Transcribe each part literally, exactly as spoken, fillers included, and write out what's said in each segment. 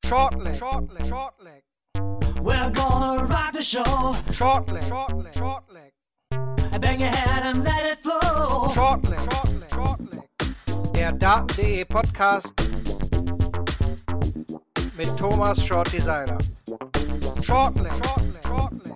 Shortleg, shortleg, shortleg. We're gonna rock the show. Shortleg, shortleg, shortleg. Bang your head and let it flow. Shortleg, shortleg, shortleg. Der Daten.de Podcast mit Thomas Shorty Seiler. Shortleg, shortleg, shortleg.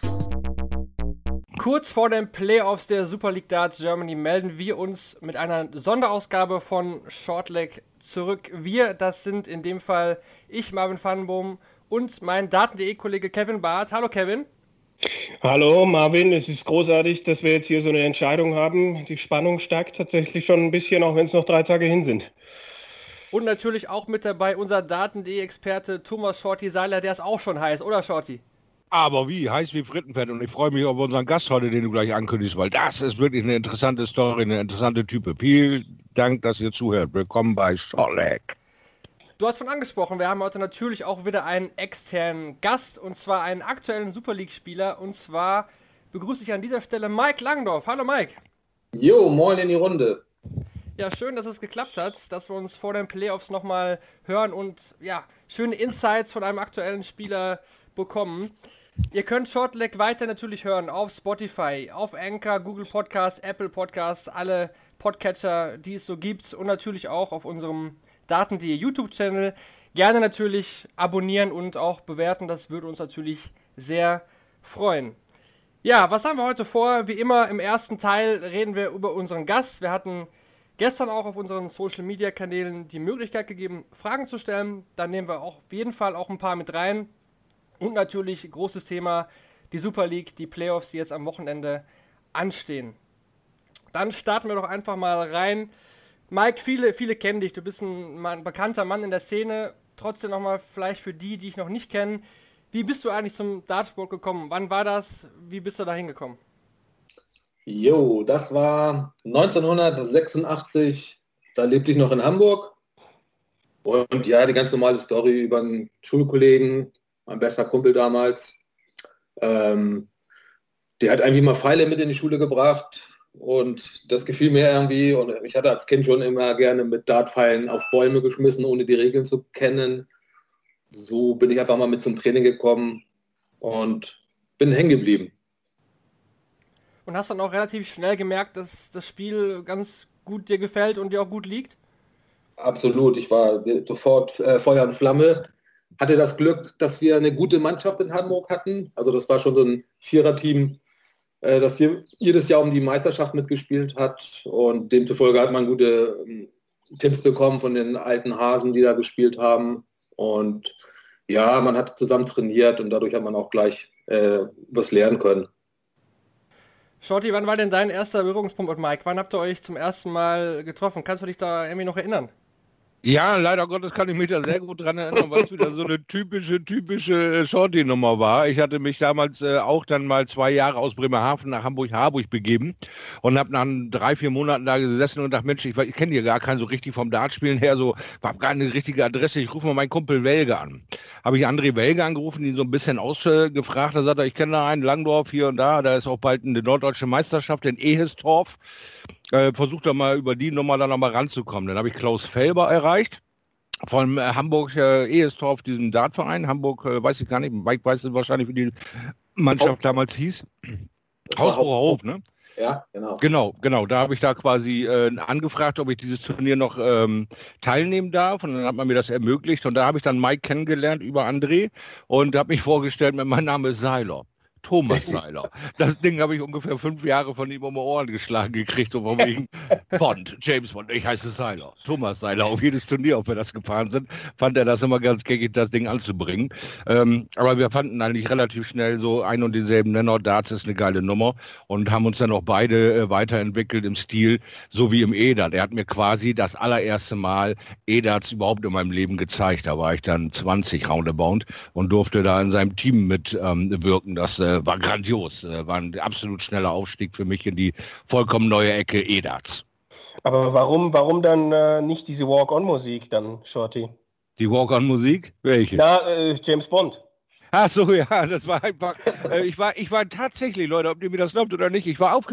Kurz vor den Playoffs der Super League Darts Germany melden wir uns mit einer Sonderausgabe von Shortleg zurück. Wir, das sind in dem Fall ich, Marvin Vandenboom, und mein Daten.de-Kollege Kevin Barth. Hallo Kevin. Hallo Marvin, es ist großartig, dass wir jetzt hier so eine Entscheidung haben. Die Spannung steigt tatsächlich schon ein bisschen, auch wenn es noch drei Tage hin sind. Und natürlich auch mit dabei unser Daten.de-Experte Thomas Shorty Seiler, der ist auch schon heiß, oder Shorty? Aber wie, heiß wie Frittenfett, und ich freue mich auf unseren Gast heute, den du gleich ankündigst, weil das ist wirklich eine interessante Story, eine interessante Type. Vielen Dank, dass ihr zuhört. Willkommen bei Shortleg. Du hast schon angesprochen, wir haben heute natürlich auch wieder einen externen Gast, und zwar einen aktuellen Super League-Spieler, und zwar begrüße ich an dieser Stelle Mike Langdorf. Hallo Mike. Jo, moin in die Runde. Ja, schön, dass es geklappt hat, dass wir uns vor den Playoffs nochmal hören und ja, schöne Insights von einem aktuellen Spieler bekommen. Ihr könnt Shortleg weiter natürlich hören auf Spotify, auf Anchor, Google Podcasts, Apple Podcasts, alle Podcatcher, die es so gibt, und natürlich auch auf unserem Daten.de YouTube-Channel. Gerne natürlich abonnieren und auch bewerten, das würde uns natürlich sehr freuen. Ja, was haben wir heute vor? Wie immer im ersten Teil reden wir über unseren Gast. Wir hatten gestern auch auf unseren Social-Media-Kanälen die Möglichkeit gegeben, Fragen zu stellen. Da nehmen wir auch auf jeden Fall auch ein paar mit rein. Und natürlich großes Thema, die Super League, die Playoffs, die jetzt am Wochenende anstehen. Dann starten wir doch einfach mal rein. Mike, viele, viele kennen dich, du bist ein, ein bekannter Mann in der Szene. Trotzdem nochmal vielleicht für die, die ich noch nicht kenne. Wie bist du eigentlich zum Dartsport gekommen? Wann war das? Wie bist du da hingekommen? Jo, das war neunzehnhundertsechsundachtzig, da lebte ich noch in Hamburg. Und ja, die ganz normale Story über einen Schulkollegen, mein bester Kumpel damals. Ähm, der hat eigentlich mal Pfeile mit in die Schule gebracht und das gefiel mir irgendwie. Und ich hatte als Kind schon immer gerne mit Dartpfeilen auf Bäume geschmissen, ohne die Regeln zu kennen. So bin ich einfach mal mit zum Training gekommen und bin hängen geblieben. Und hast dann auch relativ schnell gemerkt, dass das Spiel ganz gut dir gefällt und dir auch gut liegt? Absolut, ich war sofort äh, Feuer und Flamme. Hatte das Glück, dass wir eine gute Mannschaft in Hamburg hatten. Also das war schon so ein Viererteam, äh, das hier jedes Jahr um die Meisterschaft mitgespielt hat. Und demzufolge hat man gute ähm, Tipps bekommen von den alten Hasen, die da gespielt haben. Und ja, man hat zusammen trainiert und dadurch hat man auch gleich äh, was lernen können. Shorty, wann war denn dein erster Berührungspunkt mit Mike? Wann habt ihr euch zum ersten Mal getroffen? Kannst du dich da irgendwie noch erinnern? Ja, leider Gottes kann ich mich da sehr gut dran erinnern, weil es wieder so eine typische, typische Shorty-Nummer war. Ich hatte mich damals äh, auch dann mal zwei Jahre aus Bremerhaven nach Hamburg-Harburg begeben und habe nach drei, vier Monaten da gesessen und dachte, Mensch, ich, ich kenne hier gar keinen so richtig vom Dartspielen her, so, habe gar keine richtige Adresse, ich rufe mal meinen Kumpel Welge an. Habe ich André Welge angerufen, ihn so ein bisschen ausgefragt, da sagt er, ich kenne da einen, Langdorf hier und da, da ist auch bald eine norddeutsche Meisterschaft in Ehestorf. Äh, versucht da mal über die Nummer dann nochmal ranzukommen. Dann habe ich Klaus Felber erreicht von äh, Hamburg äh, Ehestorf, diesem Dartverein. Hamburg, äh, weiß ich gar nicht, Mike weiß es wahrscheinlich, wie die Mannschaft Haupt. damals hieß. Hausbrucher Hof, ne? Ja, genau. Genau, genau. Da habe ich da quasi äh, angefragt, ob ich dieses Turnier noch ähm, teilnehmen darf. Und dann hat man mir das ermöglicht. Und da habe ich dann Mike kennengelernt über André und habe mich vorgestellt, mein Name ist Seiler. Thomas Seiler. Das Ding habe ich ungefähr fünf Jahre von ihm um die Ohren geschlagen gekriegt und von wegen Bond, James Bond, ich heiße Seiler. Thomas Seiler, auf jedes Turnier, auf wir das gefahren sind, fand er das immer ganz geckig, das Ding anzubringen. Ähm, aber wir fanden eigentlich relativ schnell so ein und denselben Nenner, Darts ist eine geile Nummer und haben uns dann auch beide äh, weiterentwickelt im Stil, so wie im E-Dart. Er hat mir quasi das allererste Mal E-Darts überhaupt in meinem Leben gezeigt. Da war ich dann zwanzig roundabout und durfte da in seinem Team mit ähm, wirken. Das äh, war grandios, äh, war ein absolut schneller Aufstieg für mich in die vollkommen neue Ecke E-Darts. Aber warum, warum dann äh, nicht diese Walk-on-Musik dann, Shorty? Die Walk-on-Musik? Welche? Na, äh, James Bond. Ach so, ja, das war einfach, äh, ich war ich war tatsächlich, Leute, ob ihr mir das glaubt oder nicht, ich war aufgeregt.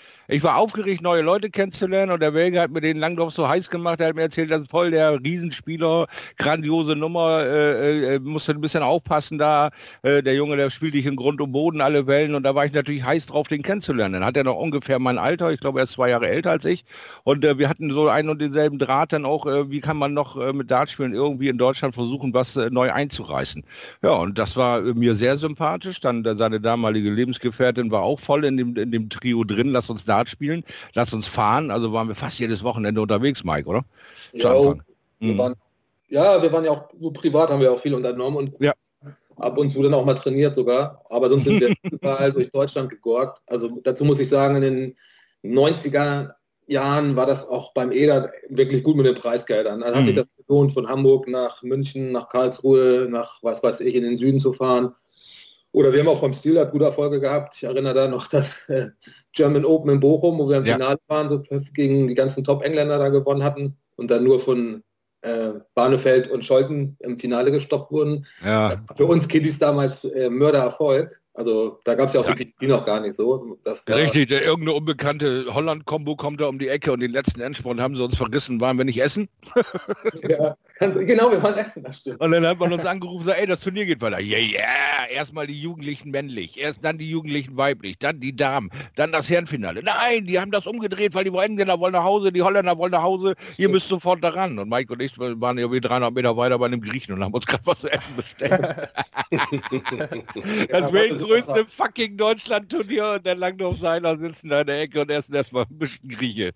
Ich war aufgeregt, neue Leute kennenzulernen und der Welge hat mir den Langdorf so heiß gemacht, er hat mir erzählt, das ist voll der Riesenspieler, grandiose Nummer, äh, äh, musste ein bisschen aufpassen da, äh, der Junge, der spielt dich in Grund und Boden, alle Wellen und da war ich natürlich heiß drauf, den kennenzulernen. Dann hat er noch ungefähr mein Alter, ich glaube, er ist zwei Jahre älter als ich und äh, wir hatten so einen und denselben Draht dann auch, äh, wie kann man noch äh, mit Dartspielen irgendwie in Deutschland versuchen, was äh, neu einzureißen. Ja, und das war äh, mir sehr sympathisch, dann äh, seine damalige Lebensgefährtin war auch voll in dem, in dem Trio drin, lass uns Dart spielen, lass uns fahren, also waren wir fast jedes Wochenende unterwegs, Mike, oder? Ja, wir mhm. waren, ja, wir waren ja auch, so privat haben wir auch viel unternommen und ja. ab und zu dann auch mal trainiert sogar, aber sonst sind wir überall durch Deutschland gegorgt. Also dazu muss ich sagen, in den neunziger Jahren war das auch beim E D A wirklich gut mit den Preisgeldern. Also mhm. hat sich das gelohnt, von Hamburg nach München, nach Karlsruhe, nach was weiß ich, in den Süden zu fahren. Oder wir haben auch vom Stil hat gute Erfolge gehabt. Ich erinnere da noch das äh, German Open in Bochum, wo wir im ja. Finale waren, so gegen die ganzen Top-Engländer da gewonnen hatten und dann nur von äh, Barnefeld und Scholten im Finale gestoppt wurden. Ja. Das war für uns Kiddies damals äh, Mördererfolg. Also da gab es ja auch ja. die P D noch gar nicht so. Das war richtig, der, irgendeine unbekannte Holland-Kombo kommt da um die Ecke und den letzten Endspurt haben sie uns verrissen, waren wir nicht essen? Ja, ganz, genau, wir waren essen, das stimmt. Und dann hat man uns angerufen und gesagt, ey, das Turnier geht weiter. Ja, yeah, yeah. Erstmal die Jugendlichen männlich, erst dann die Jugendlichen weiblich, dann die Damen, dann das Herrenfinale. Nein, die haben das umgedreht, weil die Engländer wollen nach Hause, die Holländer wollen nach Hause, ihr müsst sofort daran. Und Mike und ich waren ja wie dreihundert Meter weiter bei einem Griechen und haben uns gerade was zu essen bestellt. Das wäre größte fucking Deutschland-Turnier und der Langdorf Seiler sitzen da in der Ecke und essen erstmal ein bisschen Grieche.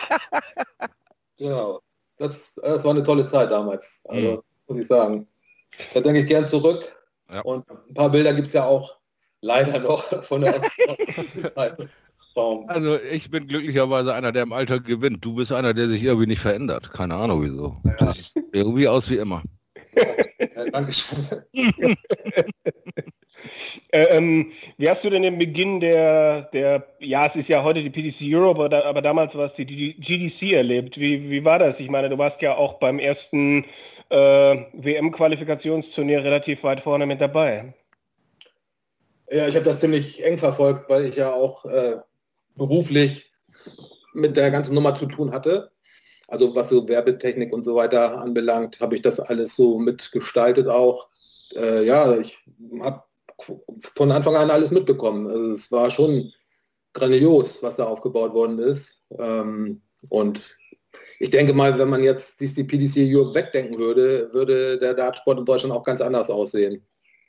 Genau, das, das war eine tolle Zeit damals, also mhm. muss ich sagen. Da denke ich gern zurück ja. und ein paar Bilder gibt es ja auch leider noch von der Zeit. Also ich bin glücklicherweise einer, der im Alter gewinnt. Du bist einer, der sich irgendwie nicht verändert. Keine Ahnung wieso. Ja. Das sieht irgendwie aus wie immer. Ja, Dankeschön. Äh, ähm, wie hast du denn den Beginn der, der, ja, es ist ja heute die P D C Europe, aber, aber damals war es die G D C erlebt? Wie, wie war das? Ich meine, du warst ja auch beim ersten äh, W M-Qualifikationsturnier relativ weit vorne mit dabei. Ja, ich habe das ziemlich eng verfolgt, weil ich ja auch äh, beruflich mit der ganzen Nummer zu tun hatte. Also was so Werbetechnik und so weiter anbelangt, habe ich das alles so mitgestaltet auch. Äh, ja, ich habe von Anfang an alles mitbekommen. Also es war schon grandios, was da aufgebaut worden ist. Ähm, und ich denke mal, wenn man jetzt die P D C Europe wegdenken würde, würde der Dartsport in Deutschland auch ganz anders aussehen.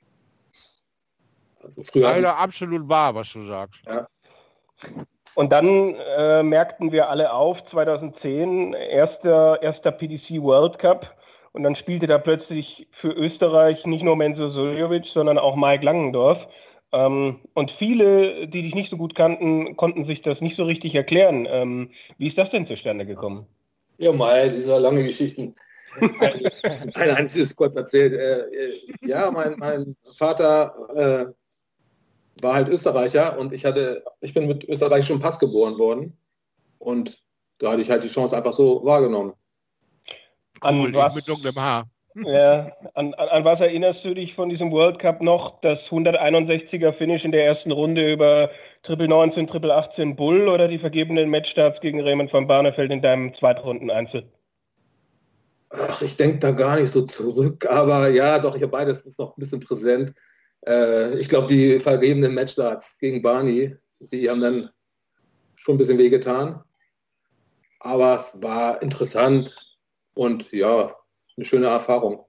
Also früher leider absolut wahr, was du sagst. Ja. Und dann äh, merkten wir alle auf, zweitausendzehn, erster, erster P D C World Cup. Und dann spielte da plötzlich für Österreich nicht nur Menzo Suljovic, sondern auch Mike Langendorf. Ähm, und viele, die dich nicht so gut kannten, konnten sich das nicht so richtig erklären. Ähm, wie ist das denn zustande gekommen? Ja, mal, diese lange Geschichten. Ein, ein einziges kurz erzählt. Äh, ja, mein, mein Vater äh, war halt Österreicher und ich hatte, ich bin mit österreichischem Pass geboren worden. Und da hatte ich halt die Chance einfach so wahrgenommen. An was, mit dunklem Haar. Ja, an, an, an was erinnerst du dich von diesem World Cup noch? Das hunderteinundsechziger Finish in der ersten Runde über Triple neunzehn, Triple achtzehn Bull oder die vergebenen Matchstarts gegen Raymond van Barneveld in deinem Zweitrunden-Einzel? Ach, ich denke da gar nicht so zurück, aber ja, doch, ich habe beides ist noch ein bisschen präsent. Äh, ich glaube, die vergebenen Matchstarts gegen Barney, die haben dann schon ein bisschen wehgetan. Aber es war interessant. Und ja, eine schöne Erfahrung.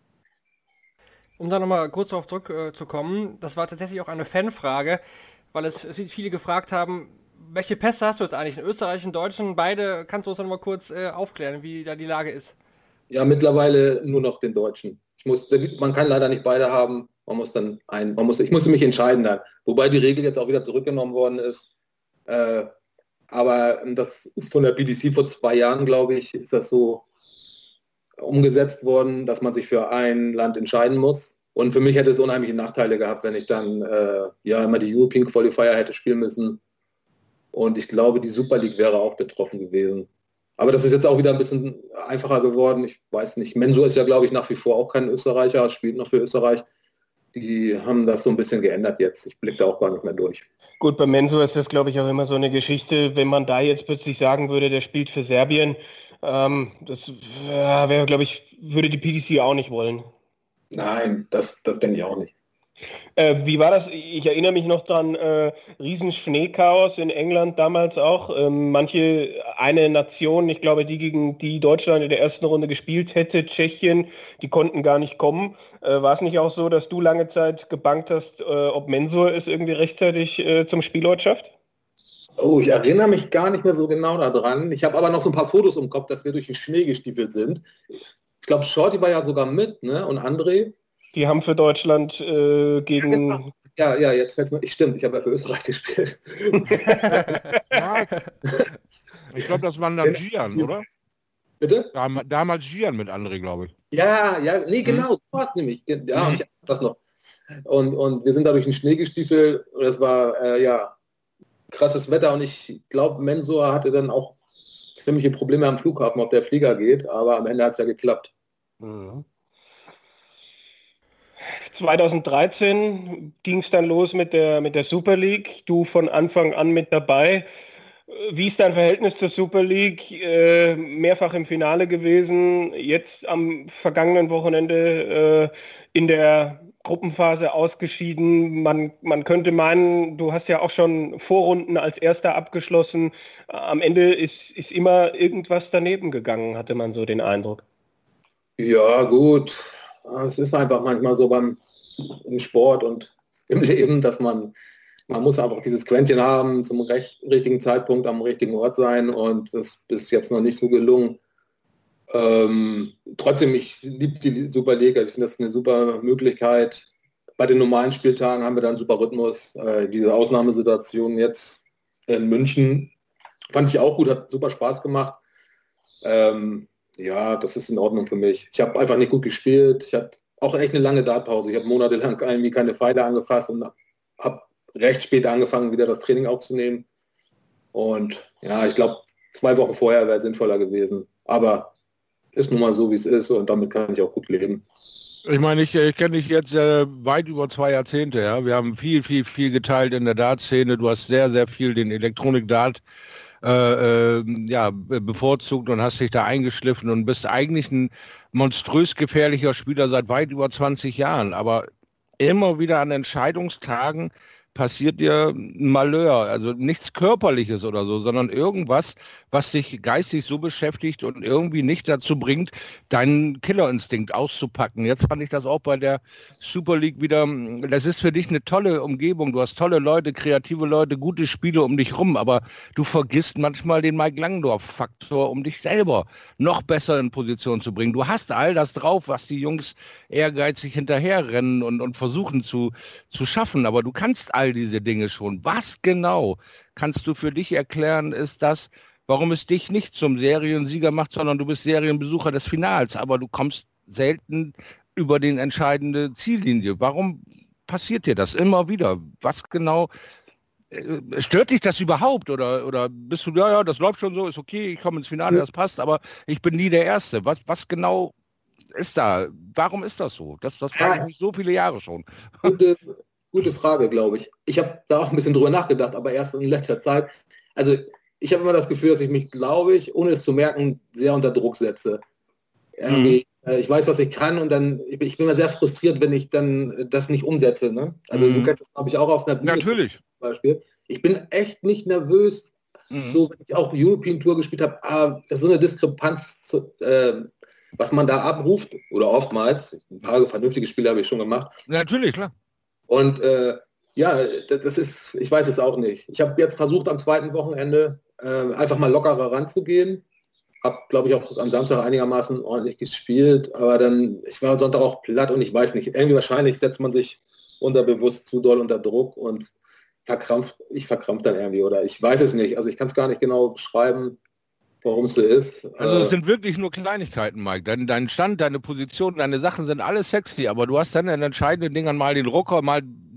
Um da nochmal kurz darauf zurückzukommen, äh, das war tatsächlich auch eine Fanfrage, weil es viele gefragt haben, welche Pässe hast du jetzt eigentlich? In Österreich, in Deutschen, beide, kannst du uns noch mal kurz äh, aufklären, wie da die Lage ist? Ja, mittlerweile nur noch den Deutschen. Ich muss, man kann leider nicht beide haben, man muss dann ein, man muss, ich musste mich entscheiden dann, wobei die Regel jetzt auch wieder zurückgenommen worden ist. Äh, aber das ist von der P D C vor zwei Jahren, glaube ich, ist das so umgesetzt worden, dass man sich für ein Land entscheiden muss. Und für mich hätte es unheimliche Nachteile gehabt, wenn ich dann äh, ja immer die European Qualifier hätte spielen müssen. Und ich glaube, die Super League wäre auch betroffen gewesen. Aber das ist jetzt auch wieder ein bisschen einfacher geworden. Ich weiß nicht, Menzo ist ja, glaube ich, nach wie vor auch kein Österreicher, spielt noch für Österreich. Die haben das so ein bisschen geändert jetzt. Ich blicke da auch gar nicht mehr durch. Gut, bei Mensur ist das, glaube ich, auch immer so eine Geschichte, wenn man da jetzt plötzlich sagen würde, der spielt für Serbien, ähm, das äh, wäre, glaube ich, würde die P D C auch nicht wollen. Nein, das, das denke ich auch nicht. Äh, wie war das? Ich erinnere mich noch dran, äh, riesen Schneechaos in England damals auch. Ähm, manche, eine Nation, ich glaube, die gegen die Deutschland in der ersten Runde gespielt hätte, Tschechien, die konnten gar nicht kommen. Äh, war es nicht auch so, dass du lange Zeit gebangt hast, äh, ob Mensur es irgendwie rechtzeitig äh, zum Spielort schafft? Oh, ich erinnere mich gar nicht mehr so genau daran. Ich habe aber noch so ein paar Fotos im Kopf, dass wir durch den Schnee gestiefelt sind. Ich glaube, Shorty war ja sogar mit, ne? Und André. Die haben für Deutschland äh, gegen... Ja, ja, jetzt fällt es mir... Stimmt, ich habe ja für Österreich gespielt. Ja, ich glaube, das waren dann Gian, oder? Bitte? Dam damals Gian mit André, glaube ich. Ja, ja, nee, genau, so war es nämlich. Ja, mhm. Ich hab das noch. Und, und wir sind da durch den Schnee gestiefelt und es war, äh, ja, krasses Wetter und ich glaube, Mensur hatte dann auch ziemliche Probleme am Flughafen, ob der Flieger geht, aber am Ende hat es ja geklappt. Mhm. zweitausenddreizehn ging es dann los mit der, mit der Super League. Du von Anfang an mit dabei. Wie ist dein Verhältnis zur Super League? Äh, mehrfach im Finale gewesen, jetzt am vergangenen Wochenende äh, in der Gruppenphase ausgeschieden. Man, man könnte meinen, du hast ja auch schon Vorrunden als Erster abgeschlossen. Am Ende ist, ist immer irgendwas daneben gegangen, hatte man so den Eindruck. Ja, gut. Es ist einfach manchmal so beim im Sport und im Leben, dass man, man muss einfach dieses Quäntchen haben, zum recht, richtigen Zeitpunkt am richtigen Ort sein und das ist jetzt noch nicht so gelungen. Ähm, trotzdem, ich liebe die Super League, ich finde das eine super Möglichkeit. Bei den normalen Spieltagen haben wir dann einen super Rhythmus. Äh, diese Ausnahmesituation jetzt in München fand ich auch gut, hat super Spaß gemacht. Ähm, ja, das ist in Ordnung für mich. Ich habe einfach nicht gut gespielt. Ich hatte auch echt eine lange Dartpause. Ich habe monatelang irgendwie keine Pfeile angefasst und habe recht spät angefangen, wieder das Training aufzunehmen. Und ja, ich glaube, zwei Wochen vorher wäre sinnvoller gewesen. Aber ist nun mal so, wie es ist und damit kann ich auch gut leben. Ich meine, ich, ich kenne dich jetzt äh, weit über zwei Jahrzehnte. Ja? Wir haben viel, viel, viel geteilt in der Dart-Szene. Du hast sehr, sehr viel den Elektronik-Dart äh, äh, ja, bevorzugt und hast dich da eingeschliffen und bist eigentlich ein monströs gefährlicher Spieler seit weit über zwanzig Jahren. Aber immer wieder an Entscheidungstagen passiert dir ein Malheur, also nichts Körperliches oder so, sondern irgendwas, was dich geistig so beschäftigt und irgendwie nicht dazu bringt, deinen Killerinstinkt auszupacken. Jetzt fand ich das auch bei der Super League wieder, das ist für dich eine tolle Umgebung, du hast tolle Leute, kreative Leute, gute Spiele um dich rum, aber du vergisst manchmal den Mike Langdorf-Faktor, um dich selber noch besser in Position zu bringen. Du hast all das drauf, was die Jungs ehrgeizig hinterherrennen und, und versuchen zu, zu schaffen, aber du kannst all diese Dinge schon. Was genau kannst du für dich erklären, ist das, warum es dich nicht zum Seriensieger macht, sondern du bist Serienbesucher des Finals, aber du kommst selten über den entscheidende Ziellinie. Warum passiert dir das immer wieder? Was genau, äh, stört dich das überhaupt? Oder, oder bist du, ja, ja, das läuft schon so, ist okay, ich komme ins Finale, das passt, aber ich bin nie der Erste. Was, was genau ist da? Warum ist das so? Das, das frage ich mich so viele Jahre schon. Gute, gute Frage, glaube ich. Ich habe da auch ein bisschen drüber nachgedacht, aber erst in letzter Zeit. Also ich habe immer das Gefühl, dass ich mich, glaube ich, ohne es zu merken, sehr unter Druck setze. Mhm. Ich weiß, was ich kann und dann, ich bin immer sehr frustriert, wenn ich dann das nicht umsetze. Ne? Also mhm. du kennst das, glaube ich, auch auf einer Bühne. Natürlich. Zum Beispiel. Ich bin echt nicht nervös, mhm. so wenn ich auch European Tour gespielt habe, ah, das ist so eine Diskrepanz, zu, äh, was man da abruft, oder oftmals, ein paar vernünftige Spiele habe ich schon gemacht. Natürlich, klar. Und äh, ja, das ist, ich weiß es auch nicht. Ich habe jetzt versucht, am zweiten Wochenende äh, einfach mal lockerer ranzugehen. Habe, glaube ich, auch am Samstag einigermaßen ordentlich gespielt, aber dann, ich war Sonntag auch platt und ich weiß nicht, irgendwie wahrscheinlich setzt man sich unterbewusst zu doll unter Druck und verkrampft, ich verkrampft dann irgendwie, oder ich weiß es nicht. Also ich kann es gar nicht genau beschreiben, warum es so ist. Also es sind wirklich nur Kleinigkeiten, Mike. Dein, dein Stand, deine Position, deine Sachen sind alles sexy, aber du hast dann in entscheidenden Dingen mal den Rucker, mal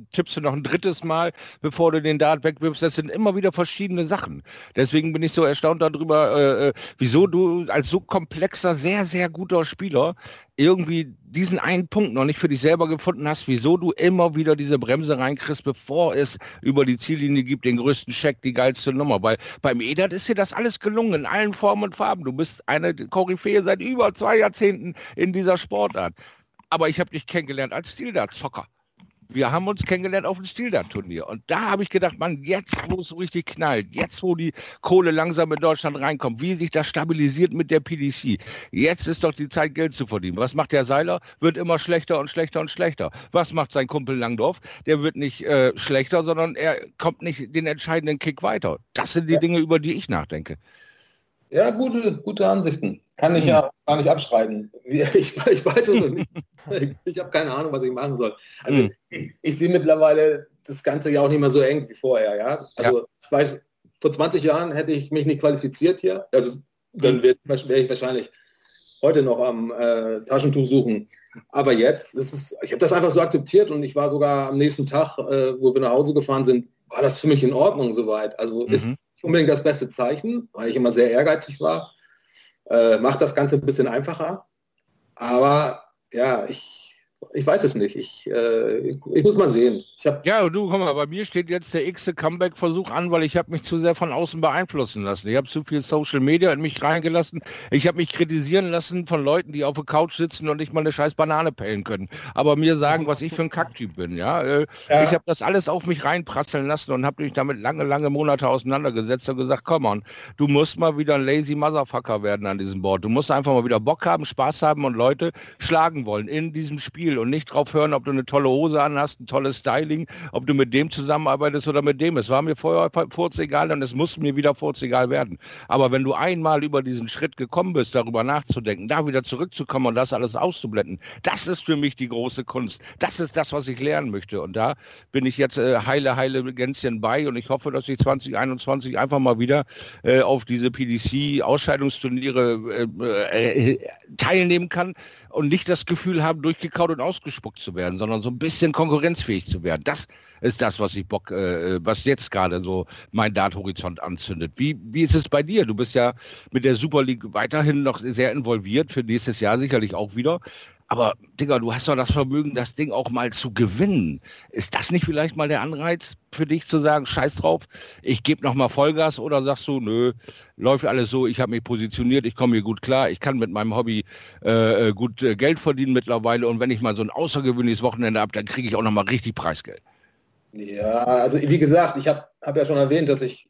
tippst du noch ein drittes Mal, bevor du den Dart wegwirfst. Das sind immer wieder verschiedene Sachen. Deswegen bin ich so erstaunt darüber, äh, wieso du als so komplexer, sehr, sehr guter Spieler irgendwie diesen einen Punkt noch nicht für dich selber gefunden hast, wieso du immer wieder diese Bremse reinkriegst, bevor es über die Ziellinie gibt, den größten Check, die geilste Nummer. Weil beim Edert ist dir das alles gelungen, in allen Formen und Farben. Du bist eine Koryphäe seit über zwei Jahrzehnten in dieser Sportart. Aber ich habe dich kennengelernt als Stil-Dart-Zocker. Wir haben uns kennengelernt auf dem Stil-Dart-Turnier. Und da habe ich gedacht, Mann, jetzt, wo es so richtig knallt, jetzt, wo die Kohle langsam in Deutschland reinkommt, wie sich das stabilisiert mit der P D C, jetzt ist doch die Zeit, Geld zu verdienen. Was macht der Seiler? Wird immer schlechter und schlechter und schlechter. Was macht sein Kumpel Langdorf? Der wird nicht äh, schlechter, sondern er kommt nicht den entscheidenden Kick weiter. Das sind die ja. Dinge, über die ich nachdenke. Ja, gute, gute Ansichten. Kann ich ja gar nicht abschreiben. Ich, ich weiß es nicht. Ich habe keine Ahnung, was ich machen soll. Also Mhm. ich sehe mittlerweile das Ganze ja auch nicht mehr so eng wie vorher. Ja? Also ich weiß, vor zwanzig Jahren hätte ich mich nicht qualifiziert hier. Also dann wäre wär ich wahrscheinlich heute noch am äh, Taschentuch suchen. Aber jetzt, ist es, ich habe das einfach so akzeptiert und ich war sogar am nächsten Tag, äh, wo wir nach Hause gefahren sind, war das für mich in Ordnung soweit. Also Mhm. ist nicht unbedingt das beste Zeichen, weil ich immer sehr ehrgeizig war. Äh, macht das Ganze ein bisschen einfacher. Aber ja, ich, ich weiß es nicht. Ich, äh, ich, ich muss mal sehen. Ich hab, Ja, du, komm mal, bei mir steht jetzt der x-te Comeback-Versuch an, weil ich habe mich zu sehr von außen beeinflussen lassen. Ich habe zu viel Social Media in mich reingelassen. Ich habe mich kritisieren lassen von Leuten, die auf der Couch sitzen und nicht mal eine scheiß Banane pellen können. Aber mir sagen, was ich für ein Kacktyp bin. Ja, äh, Ja. Ich habe das alles auf mich reinprasseln lassen und habe mich damit lange, lange Monate auseinandergesetzt und gesagt, komm on, du musst mal wieder ein lazy Motherfucker werden an diesem Board. Du musst einfach mal wieder Bock haben, Spaß haben und Leute schlagen wollen in diesem Spiel und nicht drauf hören, ob du eine tolle Hose anhast, ein tolles Styling, ob du mit dem zusammenarbeitest oder mit dem. Es war mir vorher furzegal und es muss mir wieder furzegal werden. Aber wenn du einmal über diesen Schritt gekommen bist, darüber nachzudenken, da wieder zurückzukommen und das alles auszublenden, das ist für mich die große Kunst. Das ist das, was ich lernen möchte. Und da bin ich jetzt äh, heile, heile Gänschen bei und ich hoffe, dass ich zwanzig einundzwanzig einfach mal wieder äh, auf diese P D C-Ausscheidungsturniere äh, äh, teilnehmen kann und nicht das Gefühl haben, durchgekaut und ausgespuckt zu werden, sondern so ein bisschen konkurrenzfähig zu werden. Das ist das, was ich Bock, äh, was jetzt gerade so mein Dart-Horizont anzündet. Wie, wie ist es bei dir? Du bist ja mit der Super League weiterhin noch sehr involviert, für nächstes Jahr sicherlich auch wieder. Aber, Digga, du hast doch das Vermögen, das Ding auch mal zu gewinnen. Ist das nicht vielleicht mal der Anreiz für dich zu sagen, scheiß drauf, ich gebe noch mal Vollgas, oder sagst du, nö, läuft alles so, ich habe mich positioniert, ich komme hier gut klar, ich kann mit meinem Hobby äh, gut äh, Geld verdienen mittlerweile und wenn ich mal so ein außergewöhnliches Wochenende habe, dann kriege ich auch noch mal richtig Preisgeld. ja, also wie gesagt, ich habe hab ja schon erwähnt, dass ich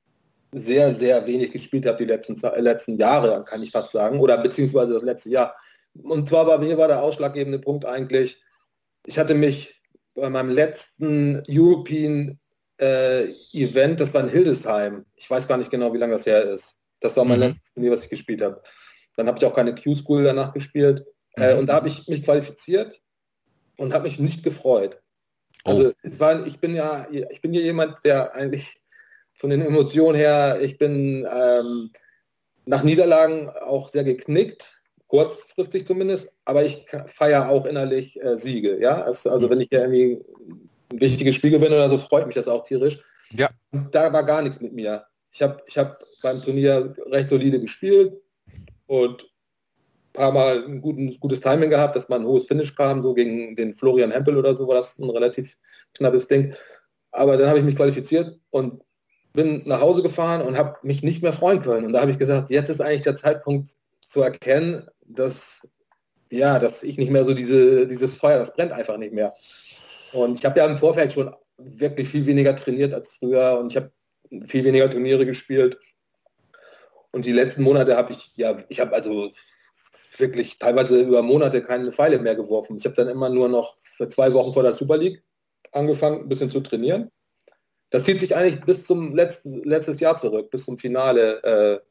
sehr, sehr wenig gespielt habe die letzten, letzten Jahre, kann ich fast sagen, oder beziehungsweise das letzte Jahr. Und zwar bei mir war der ausschlaggebende Punkt eigentlich, ich hatte mich bei meinem letzten European äh, Event, das war in Hildesheim, ich weiß gar nicht genau, wie lange das her ist. Das war mein Mhm. letztes Turnier, was ich gespielt habe. Dann habe ich auch keine Q-School danach gespielt. Äh, und da habe ich mich qualifiziert und habe mich nicht gefreut. Also Oh. es war, ich bin ja, ich bin ja jemand, der eigentlich von den Emotionen her, ich bin ähm, nach Niederlagen auch sehr geknickt, kurzfristig zumindest, aber ich feiere auch innerlich äh, Siege. Ja? Also, also wenn ich ja irgendwie ein wichtiges Spiel gewinne oder so, freut mich das auch tierisch. Ja. Und da war gar nichts mit mir. Ich habe ich hab beim Turnier recht solide gespielt und ein paar Mal ein guten, gutes Timing gehabt, dass man ein hohes Finish kam, so gegen den Florian Hempel oder so, war das ein relativ knappes Ding. Aber dann habe ich mich qualifiziert und bin nach Hause gefahren und habe mich nicht mehr freuen können. Und da habe ich gesagt, jetzt ist eigentlich der Zeitpunkt zu erkennen, dass, ja, dass ich nicht mehr so diese, dieses Feuer, das brennt einfach nicht mehr. Und ich habe ja im Vorfeld schon wirklich viel weniger trainiert als früher und ich habe viel weniger Turniere gespielt. Und die letzten Monate habe ich, ja, ich habe also wirklich teilweise über Monate keine Pfeile mehr geworfen. Ich habe dann immer nur noch für zwei Wochen vor der Super League angefangen, ein bisschen zu trainieren. Das zieht sich eigentlich bis zum letzten letztes Jahr zurück, bis zum Finale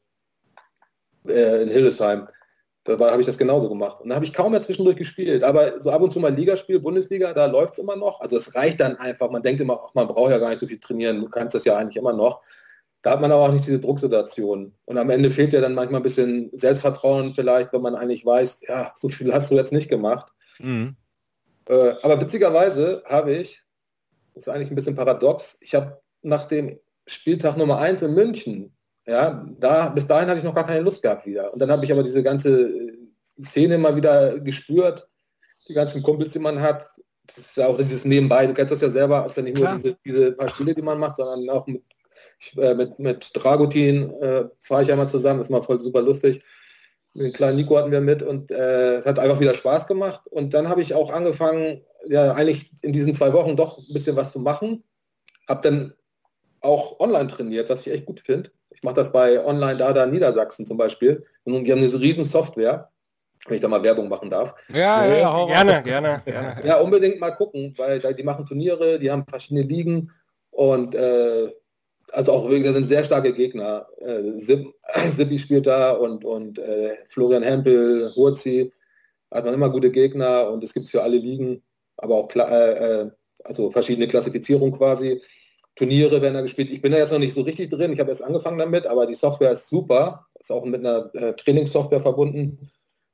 äh, äh, in Hildesheim. Da habe ich das genauso gemacht. Und da habe ich kaum mehr zwischendurch gespielt. Aber so ab und zu mal Ligaspiel, Bundesliga, da läuft es immer noch. Also es reicht dann einfach. Man denkt immer, ach, man braucht ja gar nicht so viel trainieren. Du kannst das ja eigentlich immer noch. Da hat man aber auch nicht diese Drucksituation. Und am Ende fehlt ja dann manchmal ein bisschen Selbstvertrauen vielleicht, wenn man eigentlich weiß, ja, so viel hast du jetzt nicht gemacht. Mhm. Äh, aber witzigerweise habe ich das ist eigentlich ein bisschen paradox. Ich habe nach dem Spieltag Nummer eins in München, ja, da, bis dahin hatte ich noch gar keine Lust gehabt wieder. Und dann habe ich aber diese ganze Szene mal wieder gespürt, die ganzen Kumpels, die man hat. Das ist ja auch dieses Nebenbei, du kennst das ja selber, es ist ja nicht Klar. nur diese, diese paar Spiele, die man macht, sondern auch mit, ich, äh, mit, mit Dragutin äh, fahre ich ja mal zusammen, das ist mal voll super lustig. Den kleinen Nico hatten wir mit und äh, es hat einfach wieder Spaß gemacht. Und dann habe ich auch angefangen, ja eigentlich in diesen zwei Wochen doch ein bisschen was zu machen. Habe dann auch online trainiert, was ich echt gut finde. Ich mache das bei Online Dada Niedersachsen zum Beispiel. Und die haben eine riesen Software, wenn ich da mal Werbung machen darf. Ja, ja, ja, hau Gerne, rein. gerne, gerne. Ja, unbedingt mal gucken, weil da, die machen Turniere, die haben verschiedene Ligen und äh, also auch wirklich, da sind sehr starke Gegner. Äh, Sip, Sippi spielt da und, und äh, Florian Hempel, Hurzi, hat man immer gute Gegner und es gibt für alle Ligen, aber auch kla- äh, also verschiedene Klassifizierungen quasi. Turniere werden da gespielt. Ich bin da jetzt noch nicht so richtig drin, ich habe erst angefangen damit, aber die Software ist super, ist auch mit einer äh, Trainingssoftware verbunden.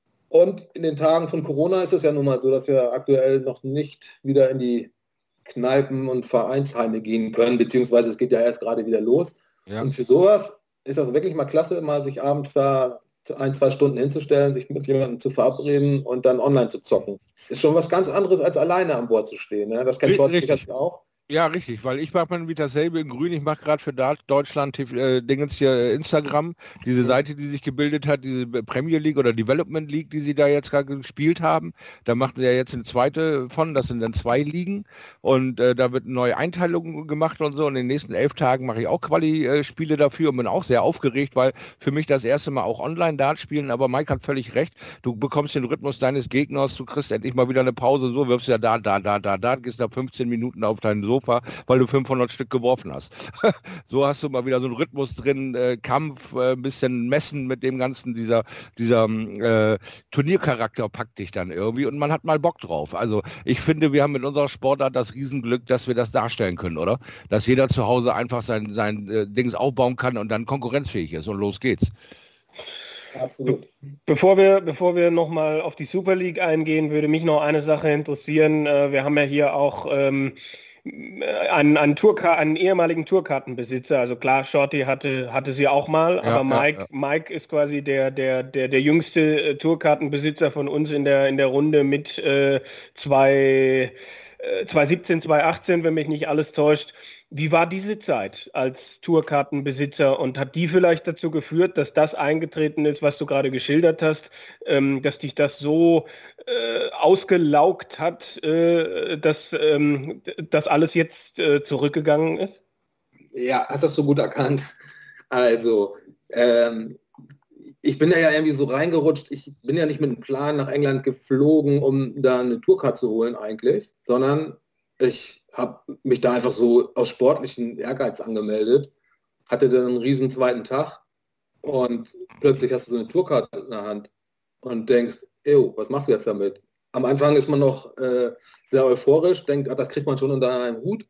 Und in den Tagen von Corona ist es ja nun mal so, dass wir aktuell noch nicht wieder in die Kneipen und Vereinsheime gehen können, beziehungsweise es geht ja erst gerade wieder los. Ja. Und für sowas ist das wirklich mal klasse, mal sich abends da ein, zwei Stunden hinzustellen, sich mit jemandem zu verabreden und dann online zu zocken. Ist schon was ganz anderes, als alleine an Bord zu stehen. Ne? Das kennt Short Richtig. sicherlich auch. Ja, richtig, weil ich mache mal wieder dasselbe in Grün. Ich mache gerade für Dart Deutschland äh, Dingens hier äh, Instagram, diese Seite, die sich gebildet hat, diese Premier League oder Development League, die sie da jetzt gerade gespielt haben. Da macht er jetzt eine zweite von, das sind dann zwei Ligen und äh, da wird eine neue Einteilung gemacht und so. Und in den nächsten elf Tagen mache ich auch Quali-Spiele dafür und bin auch sehr aufgeregt, weil für mich das erste Mal auch Online-Dart spielen, aber Mike hat völlig recht. Du bekommst den Rhythmus deines Gegners, du kriegst endlich mal wieder eine Pause, so wirfst ja da, da, da, da, da, gehst da fünfzehn Minuten auf deinen Sofa, weil du fünfhundert Stück geworfen hast. So hast du mal wieder so einen Rhythmus drin, äh, Kampf, äh, ein bisschen Messen mit dem Ganzen, dieser, dieser äh, Turniercharakter packt dich dann irgendwie und man hat mal Bock drauf. Also ich finde, wir haben mit unserer Sportart das Riesenglück, dass wir das darstellen können, oder? Dass jeder zu Hause einfach sein, sein äh, Dings aufbauen kann und dann konkurrenzfähig ist und los geht's. Absolut. Bevor wir, bevor wir nochmal auf die Super League eingehen, würde mich noch eine Sache interessieren. Äh, wir haben ja hier auch ähm, einen, einen, Tourka- einen ehemaligen Tourkartenbesitzer. Also klar, Shorty hatte, hatte sie auch mal, Ja, aber ja, Mike, ja. Mike ist quasi der, der, der, der jüngste äh, Tourkartenbesitzer von uns in der, in der Runde mit äh, zwei, äh, zwanzig siebzehn, zwanzig achtzehn, wenn mich nicht alles täuscht. Wie war diese Zeit als Tourkartenbesitzer und hat die vielleicht dazu geführt, dass das eingetreten ist, was du gerade geschildert hast, ähm, dass dich das so äh, ausgelaugt hat, äh, dass ähm, das alles jetzt äh, zurückgegangen ist? Ja, hast das so gut erkannt. Also, ähm, ich bin da ja irgendwie so reingerutscht. Ich bin ja nicht mit einem Plan nach England geflogen, um da eine Tourcard zu holen eigentlich, sondern ich habe mich da einfach so aus sportlichen Ehrgeiz angemeldet, hatte dann einen riesen zweiten Tag und plötzlich hast du so eine Tourcard in der Hand und denkst, ew, was machst du jetzt damit? Am Anfang ist man noch äh, sehr euphorisch, denkt, ach, das kriegt man schon unter einem Hut.